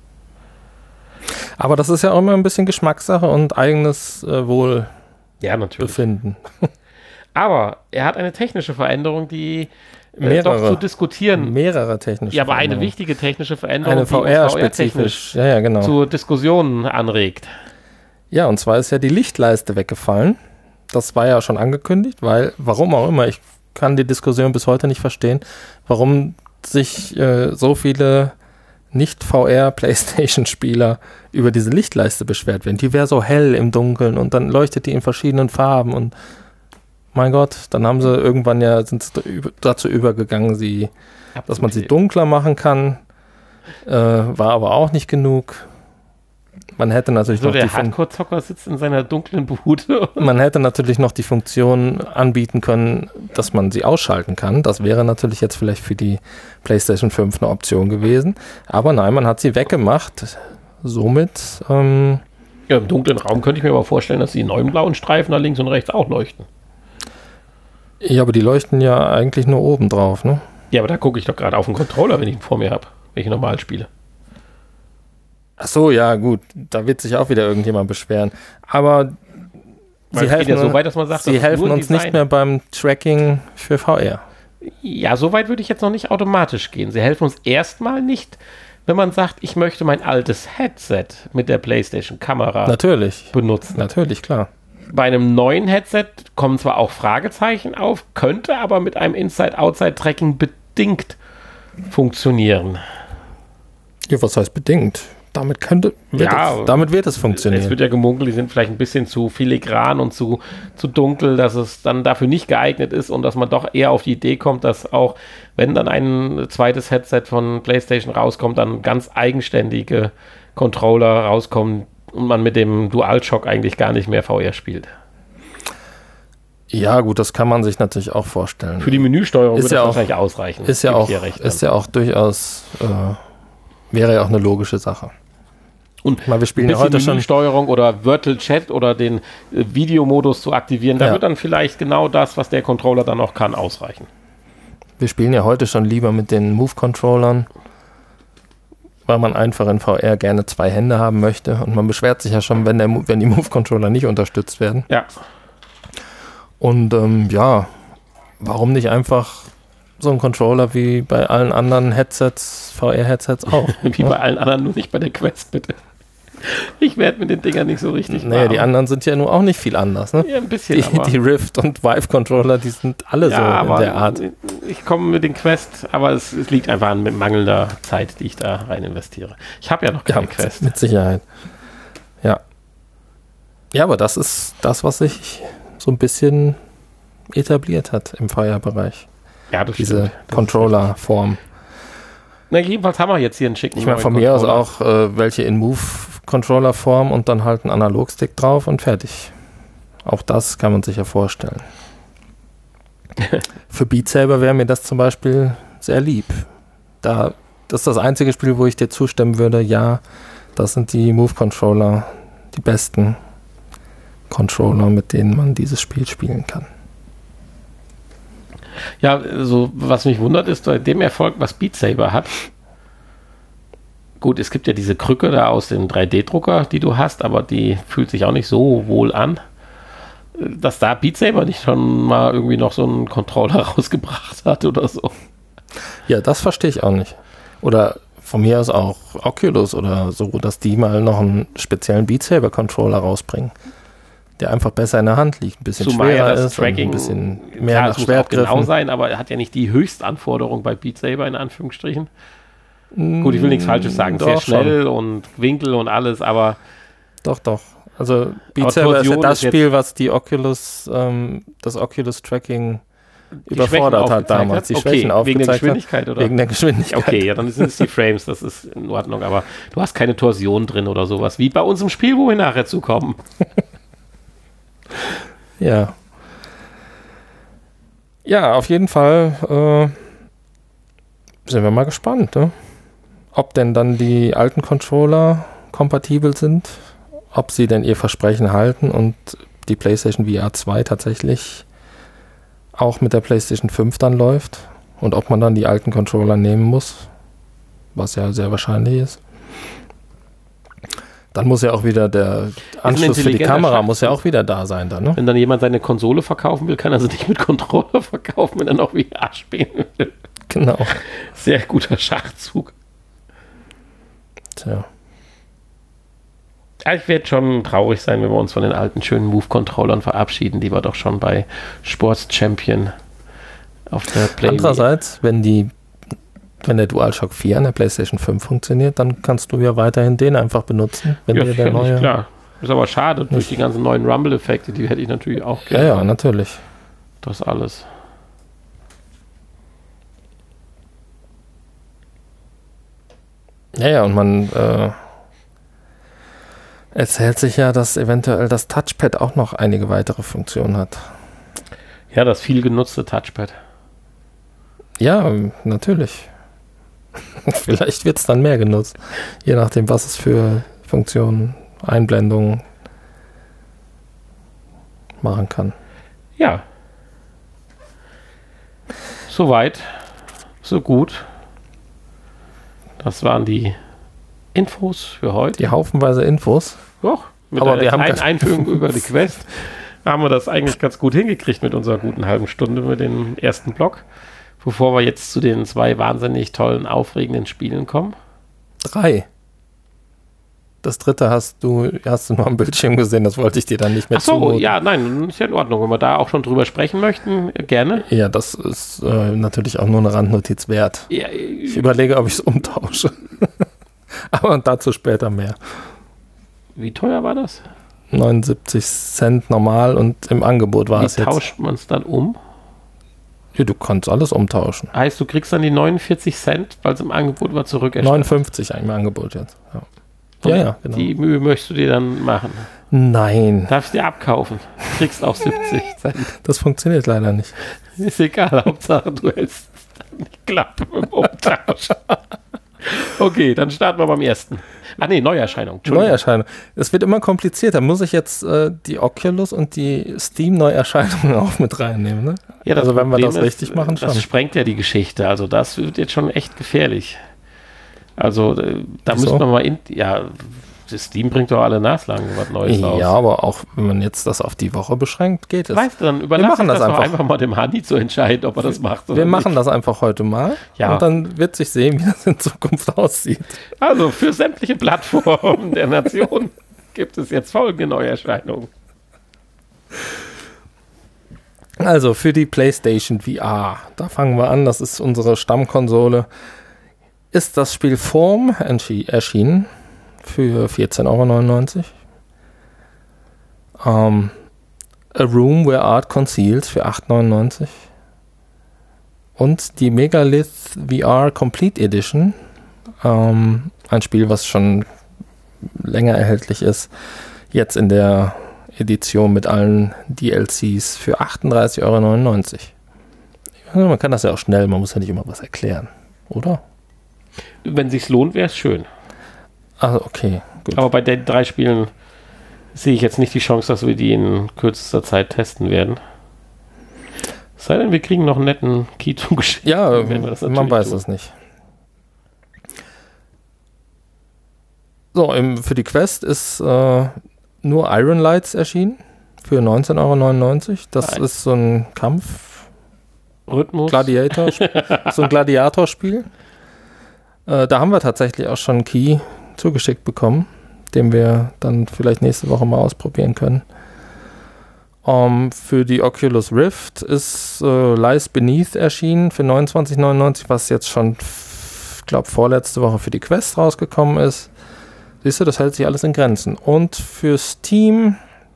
Aber das ist ja auch immer ein bisschen Geschmackssache und eigenes Wohlbefinden. Aber er hat eine technische Veränderung, die doch zu diskutieren. Mehrere technische Ja, aber eine wichtige technische Veränderung, eine VR-spezifisch genau. Zur Diskussion anregt. Ja, und zwar ist ja die Lichtleiste weggefallen. Das war ja schon angekündigt, weil, warum auch immer, ich kann die Diskussion bis heute nicht verstehen, warum sich so viele Nicht-VR-PlayStation-Spieler über diese Lichtleiste beschwert werden. Die wäre so hell im Dunkeln und dann leuchtet die in verschiedenen Farben und mein Gott, dann haben sie irgendwann sind dazu übergegangen, dass man sie dunkler machen kann. War aber auch nicht genug. Man hätte natürlich noch der Hardcore-Zocker sitzt in seiner dunklen Bude. Man hätte natürlich noch die Funktion anbieten können, dass man sie ausschalten kann. Das wäre natürlich jetzt vielleicht für die PlayStation 5 eine Option gewesen. Aber nein, man hat sie weggemacht. Somit im dunklen Raum könnte ich mir aber vorstellen, dass die neuen blauen Streifen da links und rechts auch leuchten. Ja, aber die leuchten ja eigentlich nur oben drauf, ne? Ja, aber da gucke ich doch gerade auf den Controller, wenn ich ihn vor mir habe, wenn ich normal spiele. Ach so, ja, gut. Da wird sich auch wieder irgendjemand beschweren. Aber sie helfen, so weit, dass man sagt, sie helfen uns nicht mehr beim Tracking für VR. Ja, so weit würde ich jetzt noch nicht automatisch gehen. Sie helfen uns erstmal nicht, wenn man sagt, ich möchte mein altes Headset mit der PlayStation-Kamera benutzen. Natürlich, klar. bei einem neuen Headset kommen zwar auch Fragezeichen auf, könnte aber mit einem Inside-Outside-Tracking bedingt funktionieren. Ja, was heißt bedingt? Damit wird es funktionieren. Es wird ja gemunkelt, die sind vielleicht ein bisschen zu filigran und zu dunkel, dass es dann dafür nicht geeignet ist und dass man doch eher auf die Idee kommt, dass auch, wenn dann ein zweites Headset von PlayStation rauskommt, dann ganz eigenständige Controller rauskommen und man mit dem DualShock eigentlich gar nicht mehr VR spielt. Ja, gut, das kann man sich natürlich auch vorstellen. Für die Menüsteuerung wird das wahrscheinlich ausreichen. Ist ja auch durchaus, wäre ja auch eine logische Sache. Und wir spielen ja heute schon Menüsteuerung oder Virtual Chat oder den Videomodus zu aktivieren, da wird dann vielleicht genau das, was der Controller dann noch kann, ausreichen. Wir spielen ja heute schon lieber mit den Move-Controllern, weil man einfach in VR gerne 2 Hände haben möchte und man beschwert sich ja schon, wenn die Move-Controller nicht unterstützt werden. Ja. Und warum nicht einfach so ein Controller wie bei allen anderen Headsets, VR-Headsets auch? Wie bei allen anderen, nur nicht bei der Quest, bitte. Ich werde mit den Dingern nicht so richtig warm. Die anderen sind ja nur auch nicht viel anders, ne? Ja, ein bisschen, die Rift und Vive-Controller, die sind alle so in der Art. Ich komme mit den Quest, aber es liegt einfach an mangelnder Zeit, die ich da rein investiere. Ich habe ja noch keine Quest. Mit Sicherheit. Ja. Ja, aber das ist das, was sich so ein bisschen etabliert hat im VR-Bereich. Ja, das diese Controller-Form. Na, jedenfalls haben wir jetzt hier einen schicken. Ich meine, von mir aus auch welche in Move-Controller-Form und dann halt einen Analogstick drauf und fertig. Auch das kann man sich ja vorstellen. Für Beat Saber wäre mir das zum Beispiel sehr lieb. Das ist das einzige Spiel, wo ich dir zustimmen würde, ja, das sind die Move-Controller, die besten Controller, mit denen man dieses Spiel spielen kann. Ja, so was mich wundert ist, bei dem Erfolg, was Beat Saber hat. Gut, es gibt ja diese Krücke da aus dem 3D-Drucker, die du hast, aber die fühlt sich auch nicht so wohl an. Dass da Beat Saber nicht schon mal irgendwie noch so einen Controller rausgebracht hat oder so. Ja, das verstehe ich auch nicht. Oder von mir aus auch Oculus oder so, dass die mal noch einen speziellen Beat Saber Controller rausbringen, der einfach besser in der Hand liegt, ein bisschen schwerer ist, Tracking, ein bisschen mehr nach Schwertgriffen. Genau sein, aber er hat ja nicht die Höchstanforderung bei Beat Saber in Anführungsstrichen. Gut, ich will nichts Falsches sagen, sehr schnell und Winkel und alles, aber Doch. Also Beat Saber ist ja das Spiel, was die Oculus, das Oculus Tracking überfordert hat damals. Die Schwächen aufgezeigt wegen der Geschwindigkeit, oder? Wegen der Geschwindigkeit. Okay, ja, dann sind es die Frames, das ist in Ordnung, aber du hast keine Torsion drin oder sowas, wie bei unserem Spiel, wo wir nachher zukommen. Ja. Ja, auf jeden Fall sind wir mal gespannt, ne? Ob denn dann die alten Controller kompatibel sind, ob sie denn ihr Versprechen halten und die PlayStation VR 2 tatsächlich auch mit der PlayStation 5 dann läuft und ob man dann die alten Controller nehmen muss, was ja sehr wahrscheinlich ist. Dann muss ja auch wieder der Anschluss für die Kamera muss ja auch wieder da sein dann, ne? Wenn dann jemand seine Konsole verkaufen will, kann er sie nicht mit Controller verkaufen, wenn er noch VR spielen will. Genau. Sehr guter Schachzug. Tja. Ja, ich werde schon traurig sein, wenn wir uns von den alten schönen Move-Controllern verabschieden, die wir doch schon bei Sports Champion auf der PlayStation. Andererseits, wenn der DualShock 4 an der PlayStation 5 funktioniert, dann kannst du ja weiterhin den einfach benutzen. Wenn ja, dir der neue klar. Ist aber schade, durch die ganzen neuen Rumble-Effekte, die hätte ich natürlich auch gerne. Ja, natürlich. Das alles. Ja, und man erzählt sich ja, dass eventuell das Touchpad auch noch einige weitere Funktionen hat. Ja, das viel genutzte Touchpad. Ja, natürlich. Vielleicht wird es dann mehr genutzt. Je nachdem, was es für Funktionen, Einblendungen machen kann. Ja. Soweit, so gut. Das waren die Infos für heute. Die haufenweise Infos. Doch, mit aber der Einführung über die Quest haben wir das eigentlich ganz gut hingekriegt mit unserer guten halben Stunde mit dem ersten Block. Bevor wir jetzt zu den 2 wahnsinnig tollen, aufregenden Spielen kommen. 3. Das dritte hast du nur am Bildschirm gesehen, das wollte ich dir dann nicht mehr zumuten. Ja, nein, ist ja in Ordnung. Wenn wir da auch schon drüber sprechen möchten, gerne. Ja, das ist natürlich auch nur eine Randnotiz wert. Ja, ich überlege, ob ich es umtausche. Aber dazu später mehr. Wie teuer war das? 79 Cent normal und im Angebot war es jetzt. Wie tauscht man es dann um? Ja, du kannst alles umtauschen. Heißt, du kriegst dann die 49 Cent, weil es im Angebot war, zurückerstattet? 59 im Angebot jetzt. Ja, genau. Die Mühe möchtest du dir dann machen? Nein. Darfst du dir abkaufen? Du kriegst auch 70 Cent. Das funktioniert leider nicht. Ist egal, Hauptsache du hältst nicht klappen im Umtausch. Okay, dann starten wir beim ersten. Neuerscheinung. Neuerscheinung. Es wird immer komplizierter. Muss ich jetzt die Oculus und die Steam-Neuerscheinungen auch mit reinnehmen? Ne? Ja, also wenn wir das richtig machen, schon. Das sprengt ja die Geschichte. Also das wird jetzt schon echt gefährlich. Also da müssen wir mal Steam bringt doch alle naslang was Neues raus. Ja, aber auch wenn man jetzt das auf die Woche beschränkt, geht es. Weißt du, dann überlassen wir das einfach mal dem Hanni zu entscheiden, ob er das macht oder nicht. Wir machen das einfach heute mal und dann wird sich sehen, wie das in Zukunft aussieht. Also für sämtliche Plattformen der Nation gibt es jetzt folgende Neuerscheinungen. Also für die PlayStation VR, da fangen wir an, das ist unsere Stammkonsole, ist das Spiel Form erschienen für 14,99 €. A Room Where Art Conceals für 8,99 € und die Megalith VR Complete Edition, ein Spiel, was schon länger erhältlich ist, jetzt in der Edition mit allen DLCs für 38,99 €. Man kann das ja auch schnell, man muss ja nicht immer was erklären, oder? Wenn sich's lohnt, wäre es schön. Also okay, gut. Aber bei den 3 Spielen sehe ich jetzt nicht die Chance, dass wir die in kürzester Zeit testen werden. Es sei denn, wir kriegen noch einen netten Key zugeschickt. Ja, man weiß es nicht. So, für die Quest ist nur Iron Lights erschienen für 19,99 €. Das ist so ein Gladiator, so ein Gladiatorspiel. Da haben wir tatsächlich auch schon einen Key zugeschickt bekommen, den wir dann vielleicht nächste Woche mal ausprobieren können. Für die Oculus Rift ist Lies Beneath erschienen für 29,99 €, was jetzt schon, ich glaube, vorletzte Woche für die Quest rausgekommen ist. Siehst du, das hält sich alles in Grenzen. Und für Steam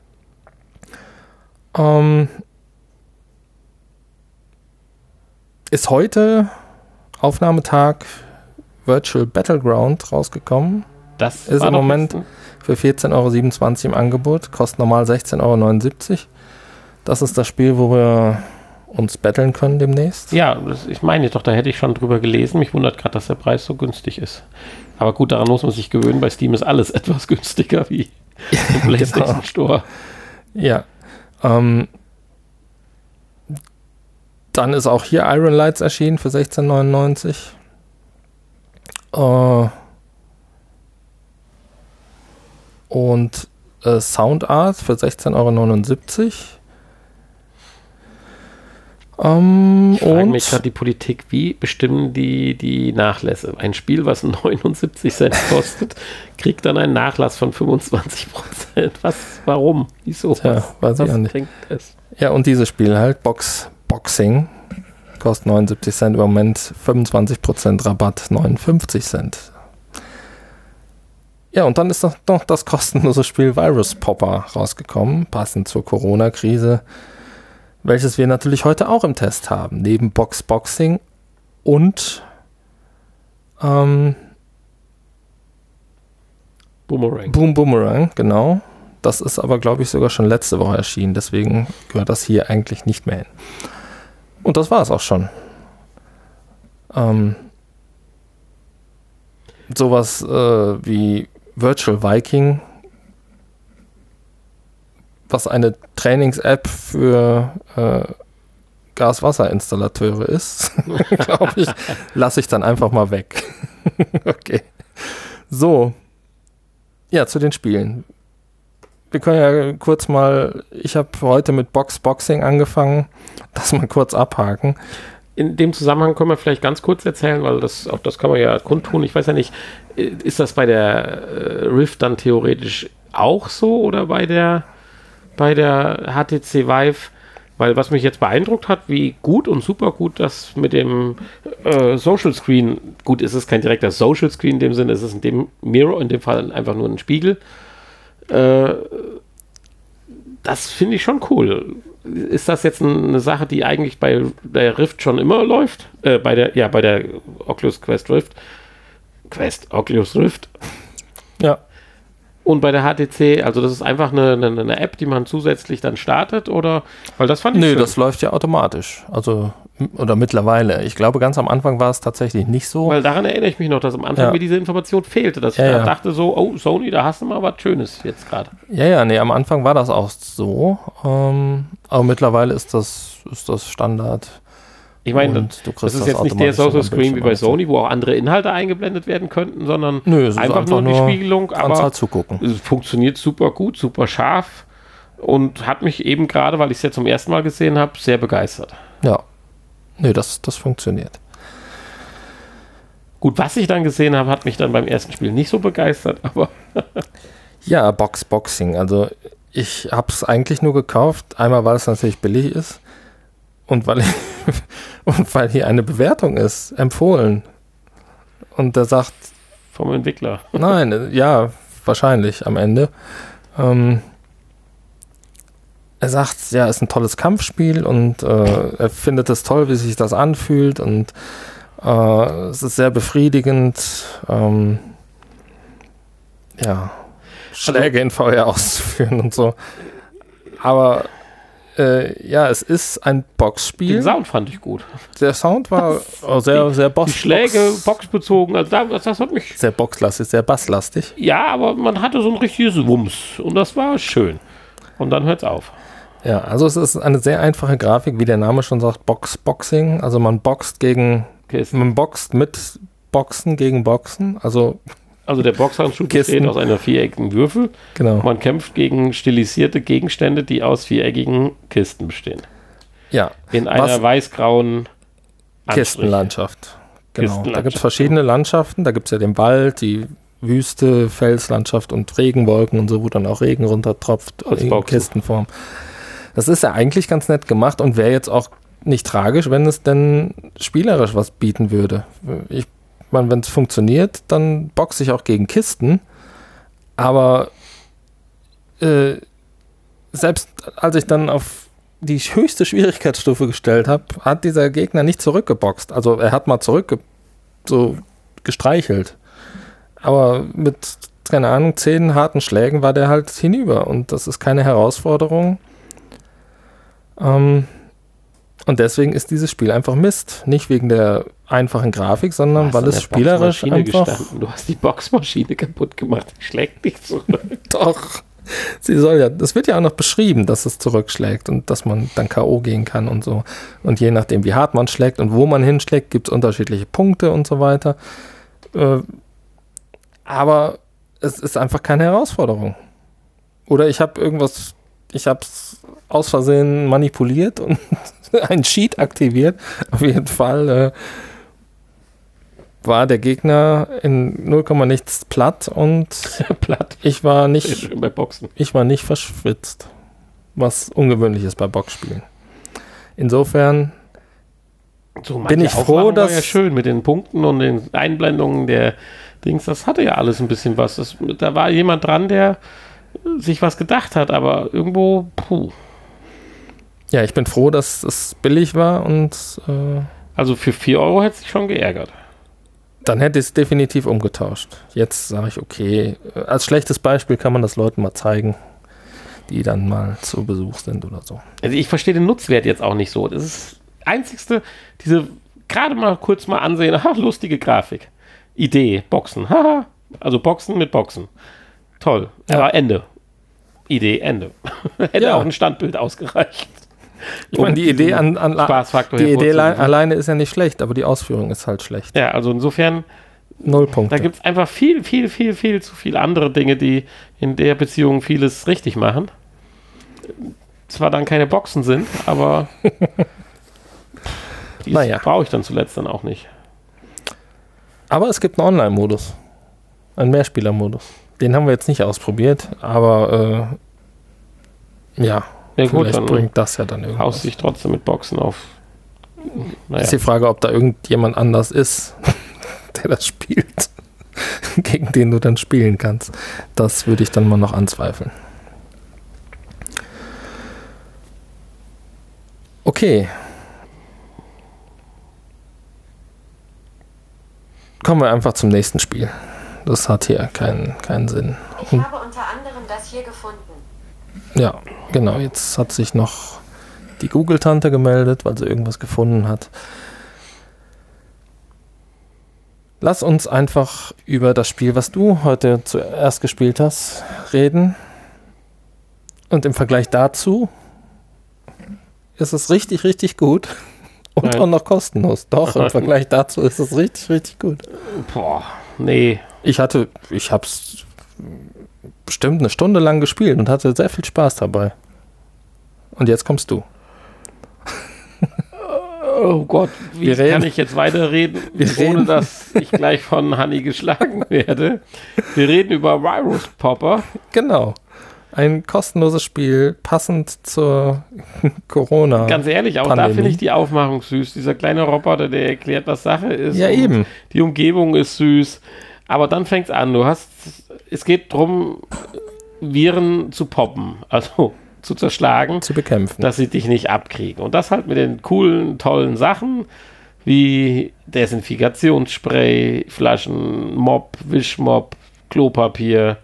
ist heute Aufnahmetag Virtual Battleground rausgekommen. Das ist im Moment für 14,27 € im Angebot, kostet normal 16,79 €. Das ist das Spiel, wo wir uns battlen können demnächst. Ja, ich meine doch, da hätte ich schon drüber gelesen. Mich wundert gerade, dass der Preis so günstig ist. Aber gut, daran muss man sich gewöhnen. Bei Steam ist alles etwas günstiger wie im PlayStation Store. Ja. Dann ist auch hier Iron Lights erschienen für 16,99 €. Und Sound Art für 16,79 €. Ich frage mich gerade die Politik, wie bestimmen die Nachlässe? Ein Spiel, was 79 Cent kostet, kriegt dann einen Nachlass von 25%. Warum? Wieso? Tja, weiß ich auch nicht. Es? Ja, und dieses Spiel halt, Boxing, kostet 79 Cent im Moment, 25% Rabatt, 59 Cent. Ja, und dann ist noch das kostenlose Spiel Virus Popper rausgekommen, passend zur Corona-Krise, welches wir natürlich heute auch im Test haben, neben Boxing und Boomerang, genau. Das ist aber, glaube ich, sogar schon letzte Woche erschienen, deswegen gehört das hier eigentlich nicht mehr hin. Und das war es auch schon. Sowas wie Virtual Viking, was eine Trainings-App für Gas-Wasser-Installateure ist, glaube ich, lasse ich dann einfach mal weg. Okay. So. Ja, zu den Spielen. Wir können ja kurz mal, ich habe heute mit Boxing angefangen, das mal kurz abhaken. in dem Zusammenhang können wir vielleicht ganz kurz erzählen, weil das kann man ja kundtun. Ich weiß ja nicht, ist das bei der Rift dann theoretisch auch so oder bei der HTC Vive? Weil was mich jetzt beeindruckt hat, wie gut und super gut das mit dem Social Screen, gut, es ist kein direkter Social Screen in dem Sinne, es ist in dem Mirror, in dem Fall einfach nur ein Spiegel. Das finde ich schon cool. Ist das jetzt eine Sache, die eigentlich bei der Rift schon immer läuft? Bei der Oculus Quest Rift. Oculus Rift. Ja. Und bei der HTC, also das ist einfach eine App, die man zusätzlich dann startet, oder? Weil das fand ich schön. Das läuft ja automatisch. Also, oder mittlerweile. Ich glaube, ganz am Anfang war es tatsächlich nicht so. Weil daran erinnere ich mich noch, dass am Anfang mir diese Information fehlte, dass ich dachte so, oh, Sony, da hast du mal was Schönes jetzt gerade. Am Anfang war das auch so. Aber mittlerweile ist das Standard. Ich meine, das ist jetzt nicht der Social Screen wie bei Sony, wo auch andere Inhalte eingeblendet werden könnten, sondern einfach nur die Spiegelung. Aber zugucken. Es funktioniert super gut, super scharf und hat mich eben gerade, weil ich es ja zum ersten Mal gesehen habe, sehr begeistert. Ja, das funktioniert. Gut, was ich dann gesehen habe, hat mich dann beim ersten Spiel nicht so begeistert, aber... Ja, Boxing. Also ich habe es eigentlich nur gekauft, einmal, weil es natürlich billig ist. Und weil hier eine Bewertung ist, empfohlen. Und der sagt... Vom Entwickler. Nein, ja, wahrscheinlich am Ende. Er sagt, ja, ist ein tolles Kampfspiel und er findet es toll, wie sich das anfühlt und es ist sehr befriedigend, Schläge in VR auszuführen und so. Aber es ist ein Boxspiel. Den Sound fand ich gut. Der Sound war sehr Die Schläge, boxbezogen, also das hat mich... Sehr boxlastig, sehr basslastig. Ja, aber man hatte so ein richtiges Wumms und das war schön. Und dann hört's auf. Ja, also es ist eine sehr einfache Grafik, wie der Name schon sagt, Boxing. Also man boxt mit Boxen gegen Boxen. Also der Boxhandschuh besteht aus einer viereckigen Würfel. Genau. Man kämpft gegen stilisierte Gegenstände, die aus viereckigen Kisten bestehen. Ja. In einer weiß-grauen Kistenlandschaft. Genau. Da gibt es verschiedene Landschaften. Da gibt es ja den Wald, die Wüste, Felslandschaft und Regenwolken und so, wo dann auch Regen runtertropft in Kistenform. Das ist ja eigentlich ganz nett gemacht und wäre jetzt auch nicht tragisch, wenn es denn spielerisch was bieten würde. Wenn es funktioniert, dann boxe ich auch gegen Kisten. Aber selbst als ich dann auf die höchste Schwierigkeitsstufe gestellt habe, hat dieser Gegner nicht zurückgeboxt. Also er hat mal gestreichelt. Aber mit, keine Ahnung, 10 harten Schlägen war der halt hinüber. Und das ist keine Herausforderung. Und deswegen ist dieses Spiel einfach Mist. Nicht wegen der einfachen Grafik, sondern weil es spielerisch einfach... Du hast die Boxmaschine kaputt gemacht. Die schlägt nicht zurück. Doch. Das wird ja auch noch beschrieben, dass es zurückschlägt und dass man dann K.O. gehen kann und so. Und je nachdem, wie hart man schlägt und wo man hinschlägt, gibt es unterschiedliche Punkte und so weiter. Aber es ist einfach keine Herausforderung. Oder ich habe es aus Versehen manipuliert und einen Cheat aktiviert. Auf jeden Fall war der Gegner in 0, nichts platt und ich war nicht verschwitzt. Was ungewöhnlich ist bei Boxspielen. Insofern bin ich froh, dass... war ja schön mit den Punkten und den Einblendungen der Dings. Das hatte ja alles ein bisschen was. Da war jemand dran, der sich was gedacht hat, aber irgendwo, Ja, ich bin froh, dass es billig war und... also für 4 Euro hätte es sich schon geärgert. Dann hätte ich es definitiv umgetauscht. Jetzt sage ich, okay, als schlechtes Beispiel kann man das Leuten mal zeigen, die dann mal zu Besuch sind oder so. Also ich verstehe den Nutzwert jetzt auch nicht so. Das ist das Einzigste, gerade mal kurz mal ansehen, lustige Grafik. Idee, Boxen, also Boxen mit Boxen. Toll, ja. Aber Ende. Idee, Ende. Hätte auch ein Standbild ausgereicht. Ich meine, die Idee alleine ist ja nicht schlecht, aber die Ausführung ist halt schlecht. Ja, also insofern 0 Punkte. Da gibt es einfach viel zu viele andere Dinge, die in der Beziehung vieles richtig machen. Zwar dann keine Boxen sind, aber Die brauche ich dann zuletzt dann auch nicht. Aber es gibt einen Online-Modus. Einen Mehrspieler-Modus. Den haben wir jetzt nicht ausprobiert, aber vielleicht gut, bringt das ja dann irgendwas. Haust sich trotzdem mit Boxen auf. Ist die Frage, ob da irgendjemand anders ist, der das spielt, gegen den du dann spielen kannst. Das würde ich dann mal noch anzweifeln. Okay. Kommen wir einfach zum nächsten Spiel. Das hat hier keinen Sinn. Ich habe unter anderem das hier gefunden. Ja, genau. Jetzt hat sich noch die Google-Tante gemeldet, weil sie irgendwas gefunden hat. Lass uns einfach über das Spiel, was du heute zuerst gespielt hast, reden. Und im Vergleich dazu ist es richtig, richtig gut. Und auch noch kostenlos. Doch, im Vergleich dazu ist es richtig, richtig gut. Boah, nee. Ich habe es bestimmt eine Stunde lang gespielt und hatte sehr viel Spaß dabei. Und jetzt kommst du. Oh Gott, wie kann ich jetzt weiterreden, ohne dass ich gleich von Hanni geschlagen werde? Wir reden über Virus Popper. Genau. Ein kostenloses Spiel, passend zur Corona. Ganz ehrlich, auch da finde ich die Aufmachung süß. Dieser kleine Roboter, der erklärt, was Sache ist. Ja, eben. Die Umgebung ist süß. Aber dann fängt es an. Es geht darum, Viren zu poppen. Also zu zerschlagen. Zu bekämpfen. Dass sie dich nicht abkriegen. Und das halt mit den coolen, tollen Sachen wie Desinfektionsspray, Flaschen, Mop, Wischmop, Klopapier,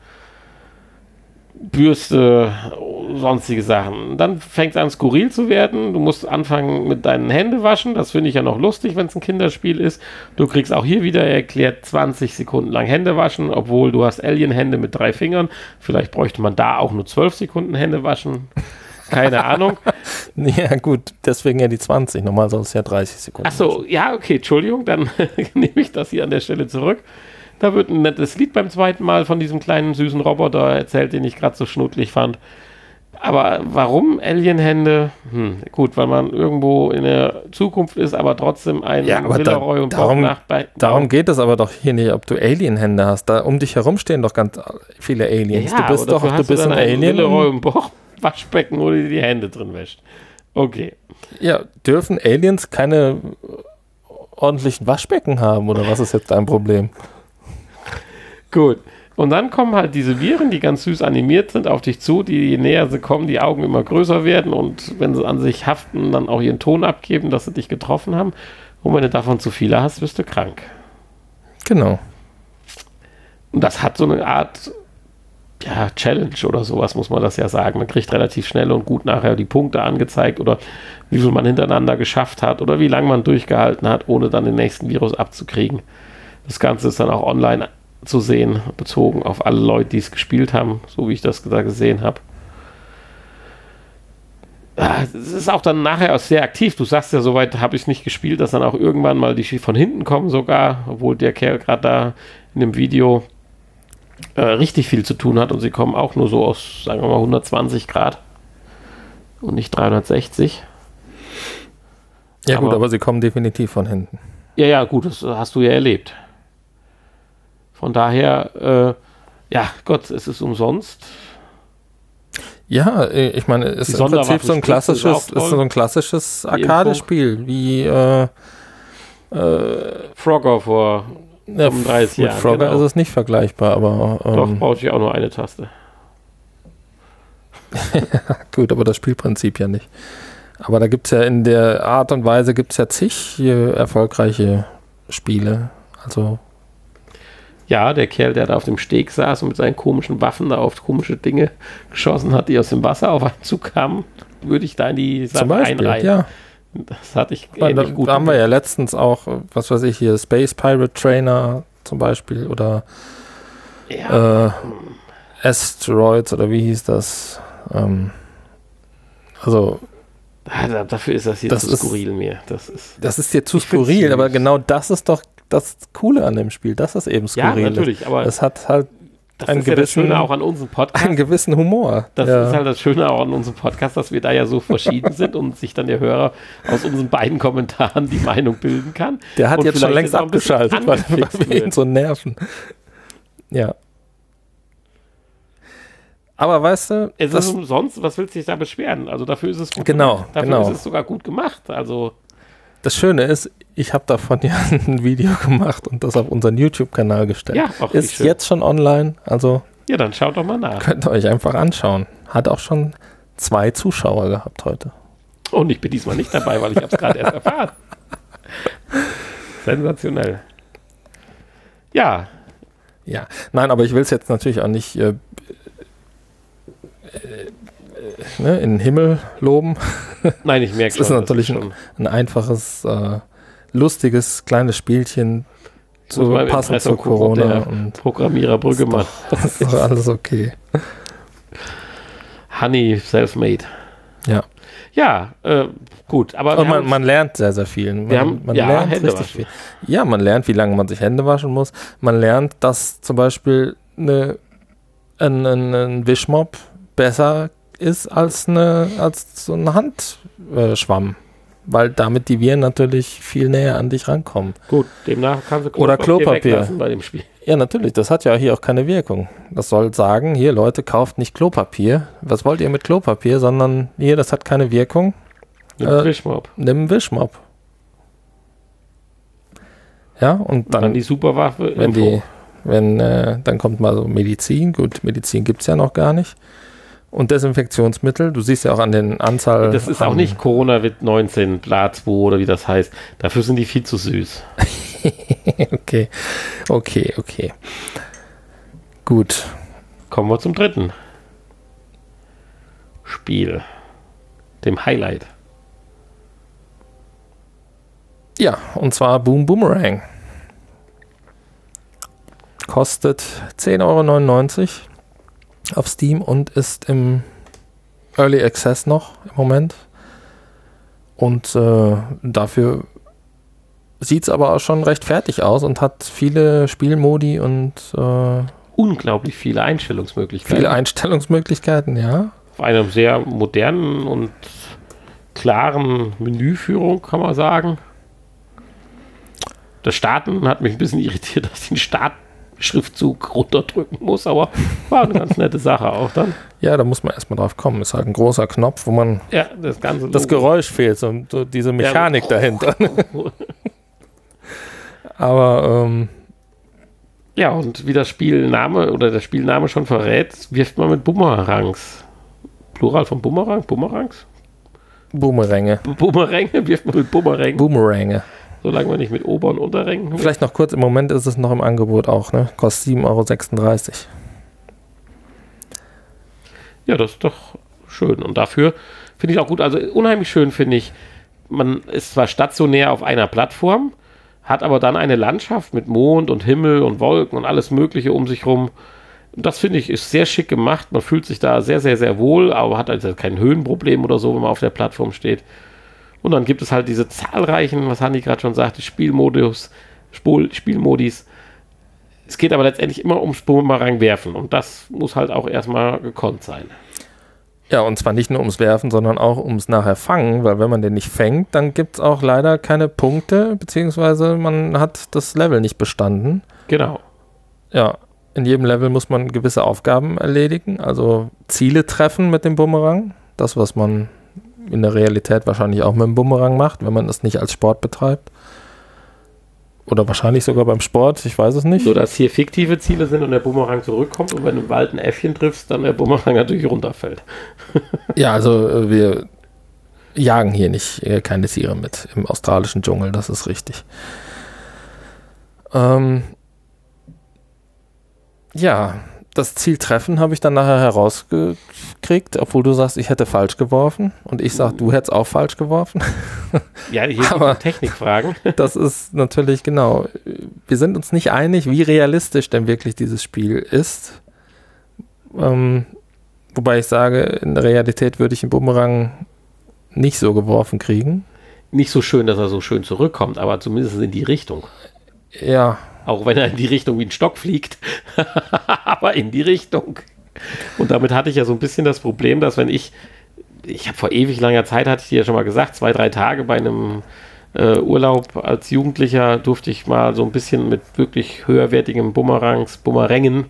Bürste, sonstige Sachen. Dann fängt es an, skurril zu werden. Du musst anfangen mit deinen Händen waschen. Das finde ich ja noch lustig, wenn es ein Kinderspiel ist. Du kriegst auch hier wieder erklärt 20 Sekunden lang Hände waschen, obwohl du hast Alien-Hände mit 3 Fingern. Vielleicht bräuchte man da auch nur 12 Sekunden Hände waschen. Keine Ahnung. Ja gut, deswegen ja die 20. Normal soll es ja 30 Sekunden. Achso, ja, okay, Entschuldigung. Dann nehme ich das hier an der Stelle zurück. Da wird ein nettes Lied beim zweiten Mal von diesem kleinen süßen Roboter erzählt, den ich gerade so schnuddelig fand. Aber warum Alien-Hände? Gut, weil man irgendwo in der Zukunft ist, aber trotzdem ein Villeroy und darum geht es aber doch hier nicht, ob du Alien-Hände hast. Da um dich herum stehen doch ganz viele Aliens. Ja, du bist ein Alien. Villeroy und Waschbecken, wo du die Hände drin wäscht. Okay. Ja, dürfen Aliens keine ordentlichen Waschbecken haben oder was ist jetzt dein Problem? Gut. Und dann kommen halt diese Viren, die ganz süß animiert sind, auf dich zu, die je näher sie kommen, die Augen immer größer werden und wenn sie an sich haften, dann auch ihren Ton abgeben, dass sie dich getroffen haben. Und wenn du davon zu viele hast, wirst du krank. Genau. Und das hat so eine Art Challenge oder sowas, muss man das ja sagen. Man kriegt relativ schnell und gut nachher die Punkte angezeigt oder wie viel man hintereinander geschafft hat oder wie lange man durchgehalten hat, ohne dann den nächsten Virus abzukriegen. Das Ganze ist dann auch online zu sehen, bezogen auf alle Leute, die es gespielt haben, so wie ich das da gesehen habe. Es ist auch dann nachher auch sehr aktiv. Du sagst ja, soweit habe ich es nicht gespielt, dass dann auch irgendwann mal die von hinten kommen sogar, obwohl der Kerl gerade da in dem Video richtig viel zu tun hat und sie kommen auch nur so aus, sagen wir mal, 120 Grad und nicht 360. Ja gut, aber sie kommen definitiv von hinten. Ja, gut, das hast du ja erlebt. Von daher, Gott, es ist umsonst. Ja, ich meine, es ist im Prinzip so ein klassisches Arcade-Spiel, wie Frogger vor 35 Jahren. Mit Frogger ist es nicht vergleichbar, aber doch, brauche ich auch nur eine Taste. Gut, aber das Spielprinzip ja nicht. Aber da gibt es ja in der Art und Weise zig erfolgreiche Spiele. Also ja, der Kerl, der da auf dem Steg saß und mit seinen komischen Waffen da auf komische Dinge geschossen hat, die aus dem Wasser auf einen zukamen, würde ich da in die Sache einreihen. Ja. Das hatte ich ähnlich gut. Da haben wir ja letztens auch, was weiß ich hier, Space Pirate Trainer zum Beispiel oder Asteroids oder wie hieß das? Dafür ist das hier zu skurril mir. Das ist hier zu skurril, aber genau das ist doch das Coole an dem Spiel, dass es eben skurril ist. Ja, natürlich, aber es hat halt Das ist ja das Schöne auch an unserem Podcast. Einen gewissen Humor. Das ist halt das Schöne auch an unserem Podcast, dass wir da ja so verschieden sind und sich dann der Hörer aus unseren beiden Kommentaren die Meinung bilden kann. Der hat und jetzt schon längst abgeschaltet, weil wir ihn so nerven. Ja. Aber weißt du... Es ist umsonst, was willst du dich da beschweren? Also dafür ist es gut gemacht. Dafür ist es sogar gut gemacht. Also... Das Schöne ist, ich habe davon ja ein Video gemacht und das auf unseren YouTube-Kanal gestellt. Ja, auch ist jetzt schon online, also... Ja, dann schaut doch mal nach. Könnt ihr euch einfach anschauen. Hat auch schon 2 Zuschauer gehabt heute. Und ich bin diesmal nicht dabei, weil ich habe es gerade erst erfahren. Sensationell. Ja. Ja, nein, aber ich will es jetzt natürlich auch nicht in den Himmel loben. Nein, ich merke schon. Es ist natürlich ein einfaches, lustiges, kleines Spielchen passend zu Corona. Und Programmierer Brüggemann. Das ist doch alles okay. Honey, self-made. Ja. Ja, gut. Aber man lernt sehr, sehr viel. Man lernt Hände richtig viel. Ja, man lernt, wie lange man sich Hände waschen muss. Man lernt, dass zum Beispiel ein Wischmopp besser ist als so ein Handschwamm. Weil damit die Viren natürlich viel näher an dich rankommen. Gut, demnach kannst du oder Klopapier weglassen bei dem Spiel. Ja, natürlich, das hat ja hier auch keine Wirkung. Das soll sagen, hier Leute, kauft nicht Klopapier. Was wollt ihr mit Klopapier? Sondern hier, das hat keine Wirkung. Nimm Wischmopp. Nimm Wischmopp. Ja, und dann die Superwaffe. Dann kommt mal so Medizin. Gut, Medizin gibt es ja noch gar nicht. Und Desinfektionsmittel, du siehst ja auch an den Anzahl... Das ist auch nicht Corona-19, Bla 2 oder wie das heißt. Dafür sind die viel zu süß. Okay. Gut. Kommen wir zum dritten Spiel. Dem Highlight. Ja, und zwar Boom Boomerang. Kostet 10,99 € auf Steam und ist im Early Access noch im Moment. Und dafür sieht es aber auch schon recht fertig aus und hat viele Spielmodi und unglaublich viele Einstellungsmöglichkeiten. Viele Einstellungsmöglichkeiten, ja. Auf einer sehr modernen und klaren Menüführung, kann man sagen. Das Starten hat mich ein bisschen irritiert, dass ich den Startschriftzug runterdrücken muss, aber war eine ganz nette Sache auch dann. Ja, da muss man erstmal drauf kommen. Ist halt ein großer Knopf, wo man das Geräusch fehlt, so diese Mechanik dahinter. Aber ja, und wie das Spielname oder der Spielname schon verrät, wirft man mit Bumerangs. Plural von Bumerang? Bumerangs? Boomeränge. Boomeränge wirft man mit Bumerängen. Boomeränge. Solange wir nicht mit Ober- und Unterrängen. Vielleicht noch kurz, im Moment ist es noch im Angebot auch, ne? Kostet 7,36 €. Ja, das ist doch schön. Und dafür finde ich auch gut, also unheimlich schön finde ich, man ist zwar stationär auf einer Plattform, hat aber dann eine Landschaft mit Mond und Himmel und Wolken und alles Mögliche um sich rum. Und das finde ich ist sehr schick gemacht. Man fühlt sich da sehr, sehr, sehr wohl, aber hat also kein Höhenproblem oder so, wenn man auf der Plattform steht. Und dann gibt es halt diese zahlreichen, was Hanni gerade schon sagte, Spielmodis. Es geht aber letztendlich immer ums Bumerang werfen und das muss halt auch erstmal gekonnt sein. Ja, und zwar nicht nur ums Werfen, sondern auch ums nachher Fangen, weil wenn man den nicht fängt, dann gibt es auch leider keine Punkte, beziehungsweise man hat das Level nicht bestanden. Genau. Ja, in jedem Level muss man gewisse Aufgaben erledigen, also Ziele treffen mit dem Bumerang. Das, was man in der Realität wahrscheinlich auch mit dem Bumerang macht, wenn man es nicht als Sport betreibt. Oder wahrscheinlich sogar beim Sport, ich weiß es nicht. So, dass hier fiktive Ziele sind und der Bumerang zurückkommt und wenn du im Wald ein Äffchen triffst, dann der Bumerang natürlich runterfällt. Ja, also wir jagen hier nicht keine Tiere mit im australischen Dschungel, das ist richtig. Ja, das Ziel treffen habe ich dann nachher herausgekriegt, obwohl du sagst, ich hätte falsch geworfen und ich sage, du hättest auch falsch geworfen. Ja, hier gibt Technikfragen. Das ist natürlich genau. Wir sind uns nicht einig, wie realistisch denn wirklich dieses Spiel ist. Wobei ich sage, in der Realität würde ich den Bumerang nicht so geworfen kriegen. Nicht so schön, dass er so schön zurückkommt, aber zumindest in die Richtung. Ja. Auch wenn er in die Richtung wie ein Stock fliegt, aber in die Richtung. Und damit hatte ich ja so ein bisschen das Problem, dass wenn ich habe vor ewig langer Zeit, hatte ich dir ja schon mal gesagt, 2-3 Tage bei einem Urlaub als Jugendlicher durfte ich mal so ein bisschen mit wirklich höherwertigem Bumerängen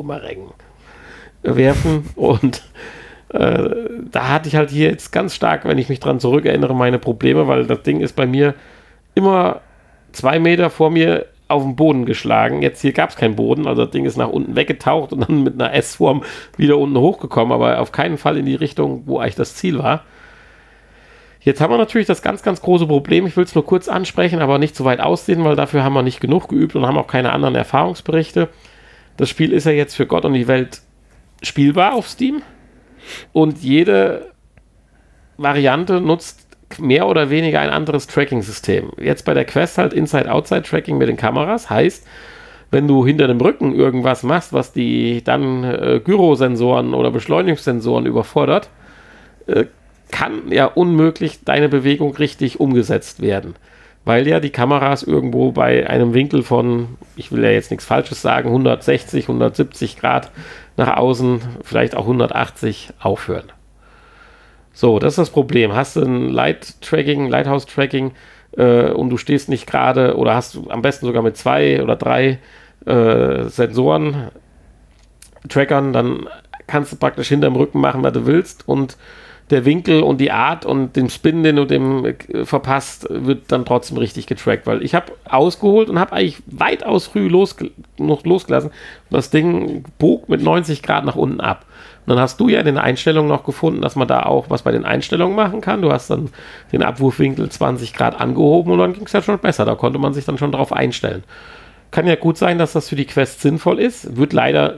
werfen und da hatte ich halt hier jetzt ganz stark, wenn ich mich dran zurückerinnere, meine Probleme, weil das Ding ist bei mir immer 2 Meter vor mir auf den Boden geschlagen. Jetzt hier gab es keinen Boden, also das Ding ist nach unten weggetaucht und dann mit einer S-Form wieder unten hochgekommen, aber auf keinen Fall in die Richtung, wo eigentlich das Ziel war. Jetzt haben wir natürlich das ganz, ganz große Problem, ich will es nur kurz ansprechen, aber nicht so weit aussehen, weil dafür haben wir nicht genug geübt und haben auch keine anderen Erfahrungsberichte. Das Spiel ist ja jetzt für Gott und die Welt spielbar auf Steam und jede Variante nutzt mehr oder weniger ein anderes Tracking-System. Jetzt bei der Quest halt Inside-Outside-Tracking mit den Kameras, heißt, wenn du hinter dem Rücken irgendwas machst, was die dann Gyrosensoren oder Beschleunigungssensoren überfordert, kann ja unmöglich deine Bewegung richtig umgesetzt werden. Weil ja die Kameras irgendwo bei einem Winkel von, ich will ja jetzt nichts Falsches sagen, 160, 170 Grad nach außen, vielleicht auch 180 aufhören. So, das ist das Problem. Hast du ein Lighthouse-Tracking und du stehst nicht gerade oder hast du am besten sogar mit 2 oder 3 Sensoren, Trackern, dann kannst du praktisch hinterm Rücken machen, was du willst und der Winkel und die Art und den Spin, den du dem verpasst, wird dann trotzdem richtig getrackt, weil ich habe ausgeholt und habe eigentlich weitaus früh noch losgelassen und das Ding bog mit 90 Grad nach unten ab. Und dann hast du ja in den Einstellungen noch gefunden, dass man da auch was bei den Einstellungen machen kann. Du hast dann den Abwurfwinkel 20 Grad angehoben und dann ging es ja schon besser. Da konnte man sich dann schon drauf einstellen. Kann ja gut sein, dass das für die Quest sinnvoll ist. Wird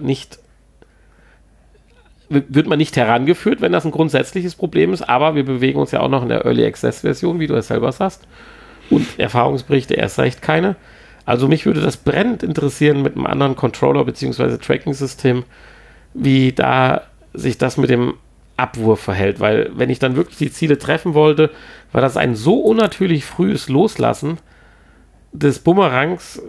man nicht herangeführt, wenn das ein grundsätzliches Problem ist, aber wir bewegen uns ja auch noch in der Early Access Version, wie du es selber sagst. Und Erfahrungsberichte erst recht keine. Also mich würde das brennend interessieren mit einem anderen Controller bzw. Tracking-System, wie da sich das mit dem Abwurf verhält, weil wenn ich dann wirklich die Ziele treffen wollte, war das ein so unnatürlich frühes Loslassen des Bumerangs,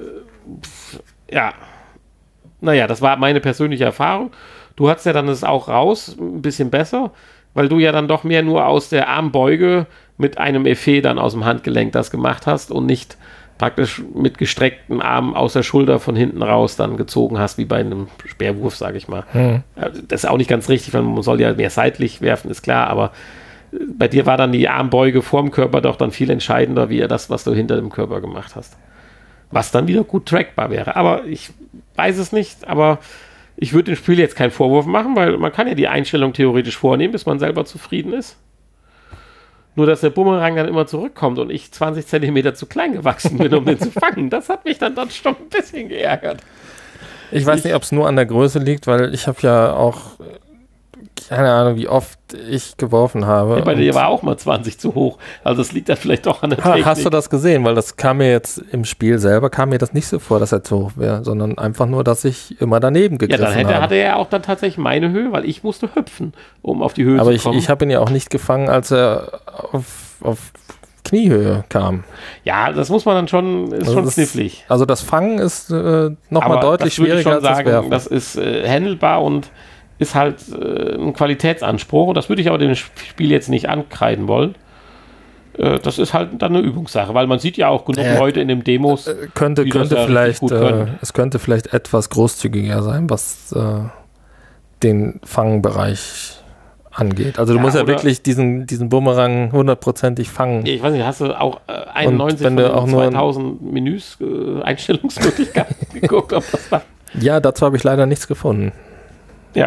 das war meine persönliche Erfahrung. Du hattest ja dann das auch raus, ein bisschen besser, weil du ja dann doch mehr nur aus der Armbeuge mit einem Effet dann aus dem Handgelenk das gemacht hast und nicht praktisch mit gestreckten Armen aus der Schulter von hinten raus dann gezogen hast, wie bei einem Speerwurf, sage ich mal. Das ist auch nicht ganz richtig, weil man soll ja mehr seitlich werfen, ist klar, aber bei dir war dann die Armbeuge vorm Körper doch dann viel entscheidender, wie das, was du hinter dem Körper gemacht hast. Was dann wieder gut trackbar wäre. Aber ich weiß es nicht, aber ich würde dem Spiel jetzt keinen Vorwurf machen, weil man kann ja die Einstellung theoretisch vornehmen, bis man selber zufrieden ist. Nur, dass der Bumerang dann immer zurückkommt und ich 20 Zentimeter zu klein gewachsen bin, um den zu fangen, das hat mich dann schon ein bisschen geärgert. Ich weiß nicht, ob es nur an der Größe liegt, weil ich habe ja auch keine Ahnung, wie oft ich geworfen habe. Ja, bei dir war auch mal 20 zu hoch. Also es liegt da vielleicht doch an der Technik. Hast du das gesehen? Weil das kam mir jetzt im Spiel selber, kam mir das nicht so vor, dass er zu hoch wäre, sondern einfach nur, dass ich immer daneben gegriffen habe. Ja, dann hatte er ja auch dann tatsächlich meine Höhe, weil ich musste hüpfen, um auf die Höhe zu kommen. Aber ich habe ihn ja auch nicht gefangen, als er auf Kniehöhe kam. Ja, das muss man dann schon, ist also schon knifflig. Also das Fangen ist nochmal deutlich schwieriger als das Werfen. Das ist handelbar und ist halt ein Qualitätsanspruch. Und das würde ich aber dem Spiel jetzt nicht ankreiden wollen. Das ist halt dann eine Übungssache, weil man sieht ja auch genug Leute in den Demos, könnte vielleicht, es könnte vielleicht etwas großzügiger sein, was den Fangbereich angeht. Also du musst ja wirklich diesen Bumerang 100%ig fangen. Ich weiß nicht, hast du auch 91 von den 2000 Menüs Einstellungsmöglichkeiten geguckt, ob das war? Ja, dazu habe ich leider nichts gefunden. Ja.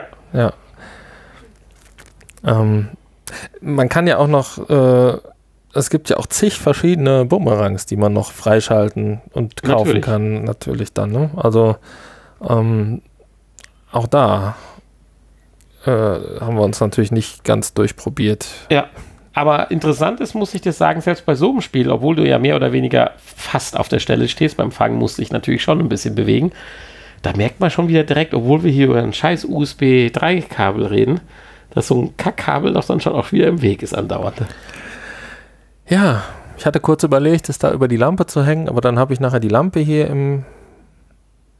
Man kann ja auch noch, es gibt ja auch zig verschiedene Bumerangs, die man noch freischalten und kaufen kann, natürlich dann. Ne? Also auch da haben wir uns natürlich nicht ganz durchprobiert. Ja, aber interessant ist, muss ich dir sagen, selbst bei so einem Spiel, obwohl du ja mehr oder weniger fast auf der Stelle stehst, beim Fangen musst du dich natürlich schon ein bisschen bewegen. Da merkt man schon wieder direkt, obwohl wir hier über ein scheiß USB 3-Kabel reden, dass so ein Kackkabel doch dann schon auch wieder im Weg ist andauernd. Ja, ich hatte kurz überlegt, es da über die Lampe zu hängen, aber dann habe ich nachher die Lampe hier im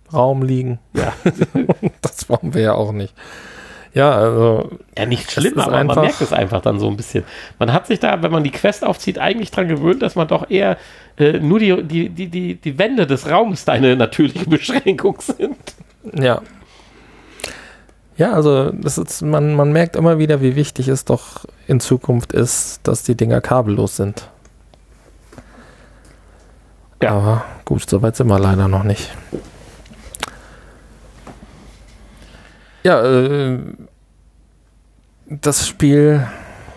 Raum liegen. Ja. Das wollen wir ja auch nicht. Ja, also. Ja, nicht schlimm, aber man merkt es einfach dann so ein bisschen. Man hat sich da, wenn man die Quest aufzieht, eigentlich dran gewöhnt, dass man doch eher nur die Wände des Raumes deine natürliche Beschränkung sind. Ja. Ja, also das ist, man merkt immer wieder, wie wichtig es doch in Zukunft ist, dass die Dinger kabellos sind. Ja. Aber gut, soweit sind wir leider noch nicht. Ja, das Spiel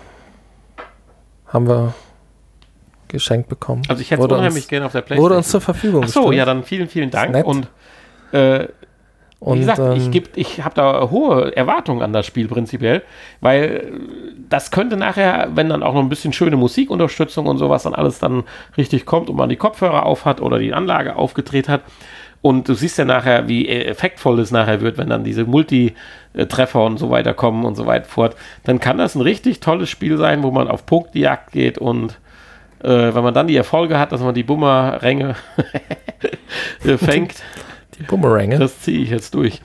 haben wir geschenkt bekommen. Also ich hätte es unheimlich gerne auf der PlayStation. Wurde uns zur Verfügung gestellt. Achso, ja, dann vielen, vielen Dank. Und wie gesagt, ich habe da hohe Erwartungen an das Spiel prinzipiell, weil das könnte nachher, wenn dann auch noch ein bisschen schöne Musikunterstützung und sowas dann alles dann richtig kommt und man die Kopfhörer auf hat oder die Anlage aufgedreht hat, und du siehst ja nachher, wie effektvoll es nachher wird, wenn dann diese Multi-Treffer und so weiter kommen und so weiter fort, dann kann das ein richtig tolles Spiel sein, wo man auf Punktjagd geht und wenn man dann die Erfolge hat, dass man die Bumeränge fängt. Die Bumeränge? Das ziehe ich jetzt durch.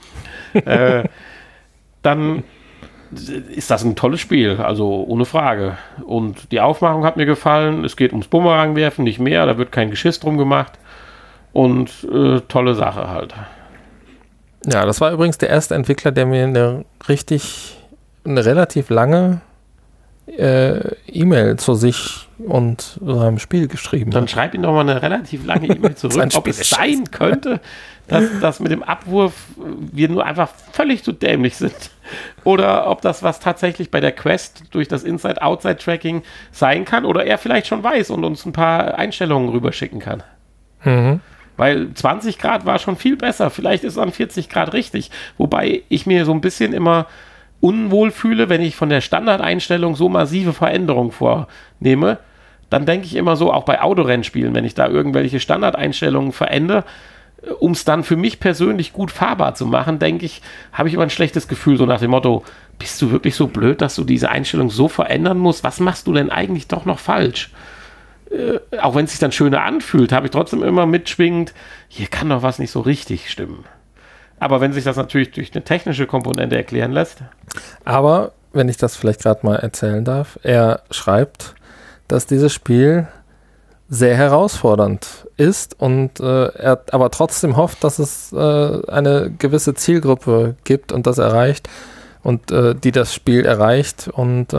Dann ist das ein tolles Spiel, also ohne Frage. Und die Aufmachung hat mir gefallen. Es geht ums Bumerangwerfen, nicht mehr. Da wird kein Geschiss drum gemacht. Und tolle Sache halt. Ja, das war übrigens der erste Entwickler, der mir eine relativ lange E-Mail zu sich und seinem Spiel geschrieben hat. Dann schreib ihm doch mal eine relativ lange E-Mail zurück, ob es sein könnte, dass mit dem Abwurf wir nur einfach völlig zu dämlich sind. Oder ob das was tatsächlich bei der Quest durch das Inside-Outside-Tracking sein kann oder er vielleicht schon weiß und uns ein paar Einstellungen rüberschicken kann. Mhm. Weil 20 Grad war schon viel besser. Vielleicht ist es an 40 Grad richtig. Wobei ich mir so ein bisschen immer unwohl fühle, wenn ich von der Standardeinstellung so massive Veränderungen vornehme. Dann denke ich immer so, auch bei Autorennspielen, wenn ich da irgendwelche Standardeinstellungen verändere, um es dann für mich persönlich gut fahrbar zu machen, denke ich, habe ich immer ein schlechtes Gefühl, so nach dem Motto, bist du wirklich so blöd, dass du diese Einstellung so verändern musst? Was machst du denn eigentlich doch noch falsch? Auch wenn es sich dann schöner anfühlt, habe ich trotzdem immer mitschwingend, hier kann doch was nicht so richtig stimmen. Aber wenn sich das natürlich durch eine technische Komponente erklären lässt. Aber, wenn ich das vielleicht gerade mal erzählen darf, er schreibt, dass dieses Spiel sehr herausfordernd ist und er aber trotzdem hofft, dass es eine gewisse Zielgruppe gibt und das erreicht und die das Spiel erreicht und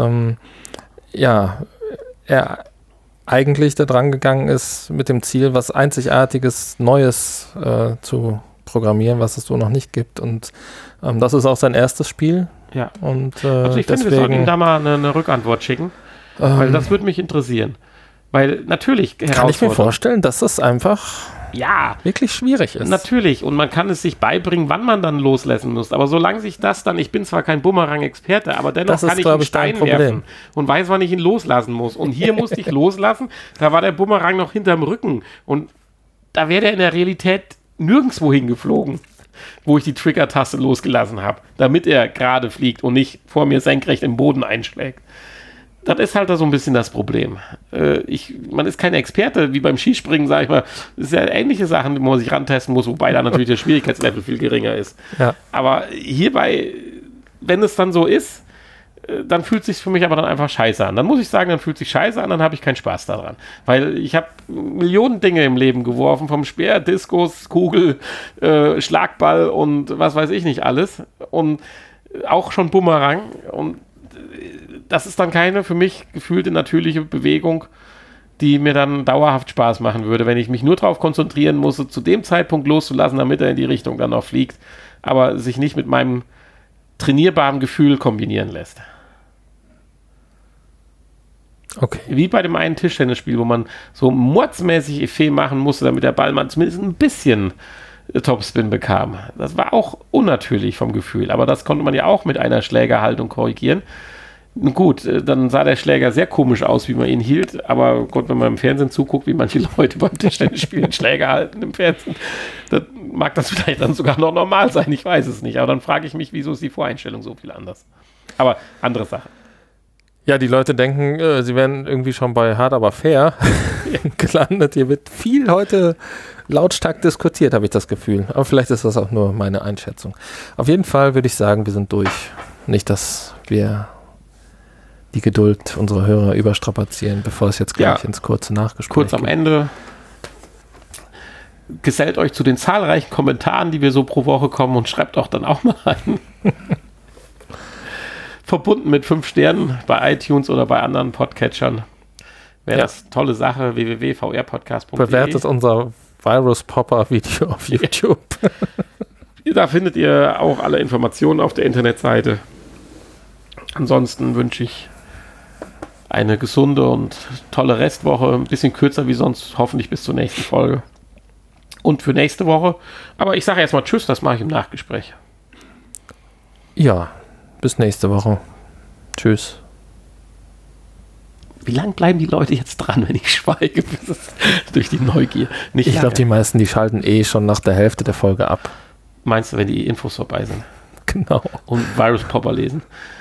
er eigentlich da dran gegangen ist mit dem Ziel, was Einzigartiges, Neues zu programmieren, was es so noch nicht gibt. Und das ist auch sein erstes Spiel. Ja. Und also ich finde, wir sollten ihm da mal eine Rückantwort schicken, weil das würde mich interessieren. Weil natürlich kann ich mir vorstellen, dass es einfach wirklich schwierig ist. Natürlich. Und man kann es sich beibringen, wann man dann loslassen muss. Aber solange sich das dann, ich bin zwar kein Bumerang-Experte, aber dennoch kann ich einen Stein werfen und weiß, wann ich ihn loslassen muss. Und hier musste ich loslassen, da war der Bumerang noch hinterm Rücken. Und da wäre der in der Realität nirgendwo hingeflogen, wo ich die Trigger-Taste losgelassen habe, damit er gerade fliegt und nicht vor mir senkrecht im Boden einschlägt. Das ist halt da so ein bisschen das Problem. Man ist kein Experte, wie beim Skispringen, sage ich mal. Das sind ja ähnliche Sachen, wo man sich rantesten muss, wobei da natürlich der Schwierigkeitslevel viel geringer ist. Ja. Aber hierbei, wenn es dann so ist, dann fühlt es sich für mich aber dann einfach scheiße an. Dann muss ich sagen, dann fühlt es sich scheiße an, dann habe ich keinen Spaß daran. Weil ich habe Millionen Dinge im Leben geworfen, vom Speer, Diskus, Kugel, Schlagball und was weiß ich nicht alles. Und auch schon Bumerang. Und das ist dann keine für mich gefühlte natürliche Bewegung, die mir dann dauerhaft Spaß machen würde, wenn ich mich nur darauf konzentrieren muss, zu dem Zeitpunkt loszulassen, damit er in die Richtung dann auch fliegt, aber sich nicht mit meinem trainierbaren Gefühl kombinieren lässt. Okay. Wie bei dem einen Tischtennisspiel, wo man so mordsmäßig Effet machen musste, damit der Ball mal zumindest ein bisschen Topspin bekam. Das war auch unnatürlich vom Gefühl, aber das konnte man ja auch mit einer Schlägerhaltung korrigieren. Gut, dann sah der Schläger sehr komisch aus, wie man ihn hielt, aber Gott, wenn man im Fernsehen zuguckt, wie manche Leute beim Tischtennisspielen Schläger halten im Fernsehen, dann mag das vielleicht dann sogar noch normal sein, ich weiß es nicht, aber dann frage ich mich, wieso ist die Voreinstellung so viel anders? Aber andere Sache. Ja, die Leute denken, sie wären irgendwie schon bei Hard aber fair. gelandet. Hier wird viel heute lautstark diskutiert, habe ich das Gefühl. Aber vielleicht ist das auch nur meine Einschätzung. Auf jeden Fall würde ich sagen, wir sind durch. Nicht, dass wir die Geduld unserer Hörer überstrapazieren, bevor es jetzt gleich ins kurze Nachgespräch kurz am Ende. Gesellt euch zu den zahlreichen Kommentaren, die wir so pro Woche kommen und schreibt auch dann auch mal rein. Verbunden mit 5 Sternen bei iTunes oder bei anderen Podcatchern. Wäre das tolle Sache, www.vrpodcast.de. Bewertet unser Virus-Popper-Video auf YouTube. Da findet ihr auch alle Informationen auf der Internetseite. Ansonsten wünsche ich eine gesunde und tolle Restwoche. Ein bisschen kürzer wie sonst, hoffentlich bis zur nächsten Folge. Und für nächste Woche. Aber ich sage erstmal Tschüss, das mache ich im Nachgespräch. Ja, bis nächste Woche. Tschüss. Wie lange bleiben die Leute jetzt dran, wenn ich schweige? Durch die Neugier. Nicht ich glaube, die meisten, die schalten schon nach der Hälfte der Folge ab. Meinst du, wenn die Infos vorbei sind? Genau. Und Virus-Popper lesen.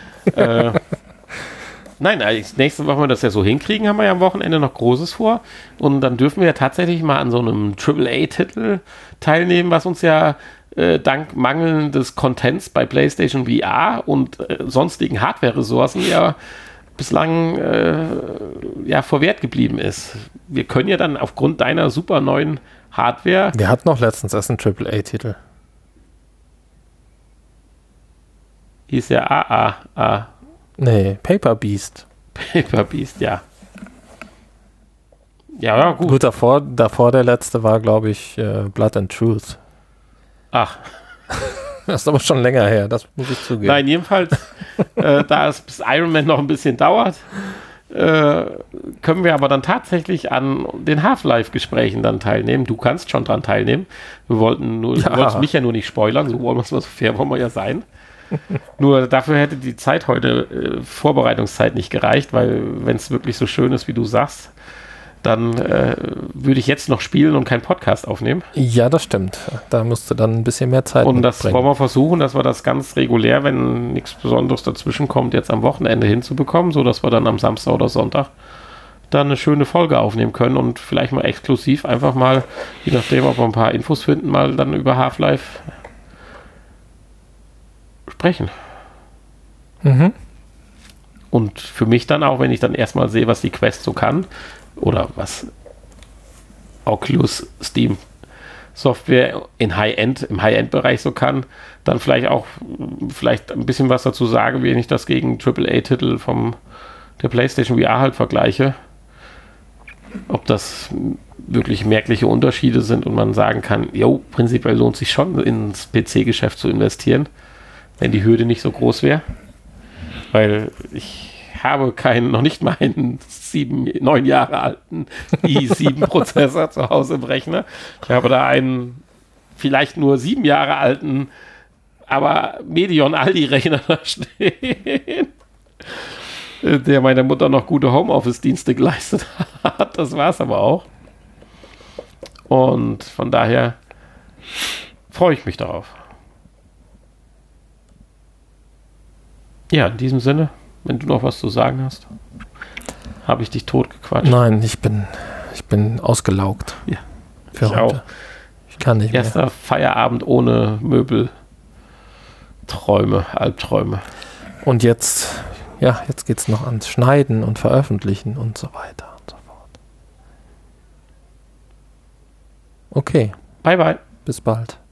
Nein, nächste Woche, wenn wir das ja so hinkriegen, haben wir ja am Wochenende noch Großes vor. Und dann dürfen wir ja tatsächlich mal an so einem AAA-Titel teilnehmen, was uns ja dank mangelndes Contents bei PlayStation VR und sonstigen Hardware-Ressourcen ja bislang verwehrt geblieben ist. Wir können ja dann aufgrund deiner super neuen Hardware... Wir hatten noch letztens erst einen AAA-Titel. Hieß ja AAA. Nee, Paper Beast. Paper Beast, ja. Ja, gut. Gut, davor der letzte war, glaube ich, Blood and Truth. Ach. Das ist aber schon länger her, das muss ich zugeben. Nein, jedenfalls, da es bis Iron Man noch ein bisschen dauert, können wir aber dann tatsächlich an den Half-Life-Gesprächen dann teilnehmen. Du kannst schon dran teilnehmen. Du wolltest mich ja nur nicht spoilern, so wollen wir es mal, so fair wollen wir ja sein. Nur dafür hätte die Zeit heute, Vorbereitungszeit nicht gereicht, weil wenn es wirklich so schön ist, wie du sagst, dann würde ich jetzt noch spielen und keinen Podcast aufnehmen. Ja, das stimmt. Da musst du dann ein bisschen mehr Zeit und das wollen wir versuchen, dass wir das ganz regulär, wenn nichts Besonderes dazwischen kommt, jetzt am Wochenende hinzubekommen, sodass wir dann am Samstag oder Sonntag dann eine schöne Folge aufnehmen können und vielleicht mal exklusiv einfach mal, je nachdem, ob wir ein paar Infos finden, mal dann über Half-Life sprechen. Mhm. Und für mich dann auch, wenn ich dann erstmal sehe, was die Quest so kann oder was Oculus Steam Software im High-End-Bereich so kann, dann vielleicht ein bisschen was dazu sage, wenn ich das gegen AAA-Titel der PlayStation VR halt vergleiche. Ob das wirklich merkliche Unterschiede sind und man sagen kann, prinzipiell lohnt sich schon ins PC-Geschäft zu investieren, wenn die Hürde nicht so groß wäre. Weil ich habe noch nicht mal einen 9 Jahre alten i7-Prozessor zu Hause im Rechner. Ich habe da einen vielleicht nur 7 Jahre alten, aber Medion Aldi-Rechner da stehen, der meiner Mutter noch gute Homeoffice-Dienste geleistet hat. Das war es aber auch. Und von daher freue ich mich darauf. Ja, in diesem Sinne, wenn du noch was zu sagen hast, habe ich dich totgequatscht. Nein, ich bin ausgelaugt. Ja, für heute. Auch. Ich kann nicht Erster mehr. Feierabend ohne Möbel. Albträume. Und jetzt geht's noch ans Schneiden und Veröffentlichen und so weiter und so fort. Okay. Bye, bye. Bis bald.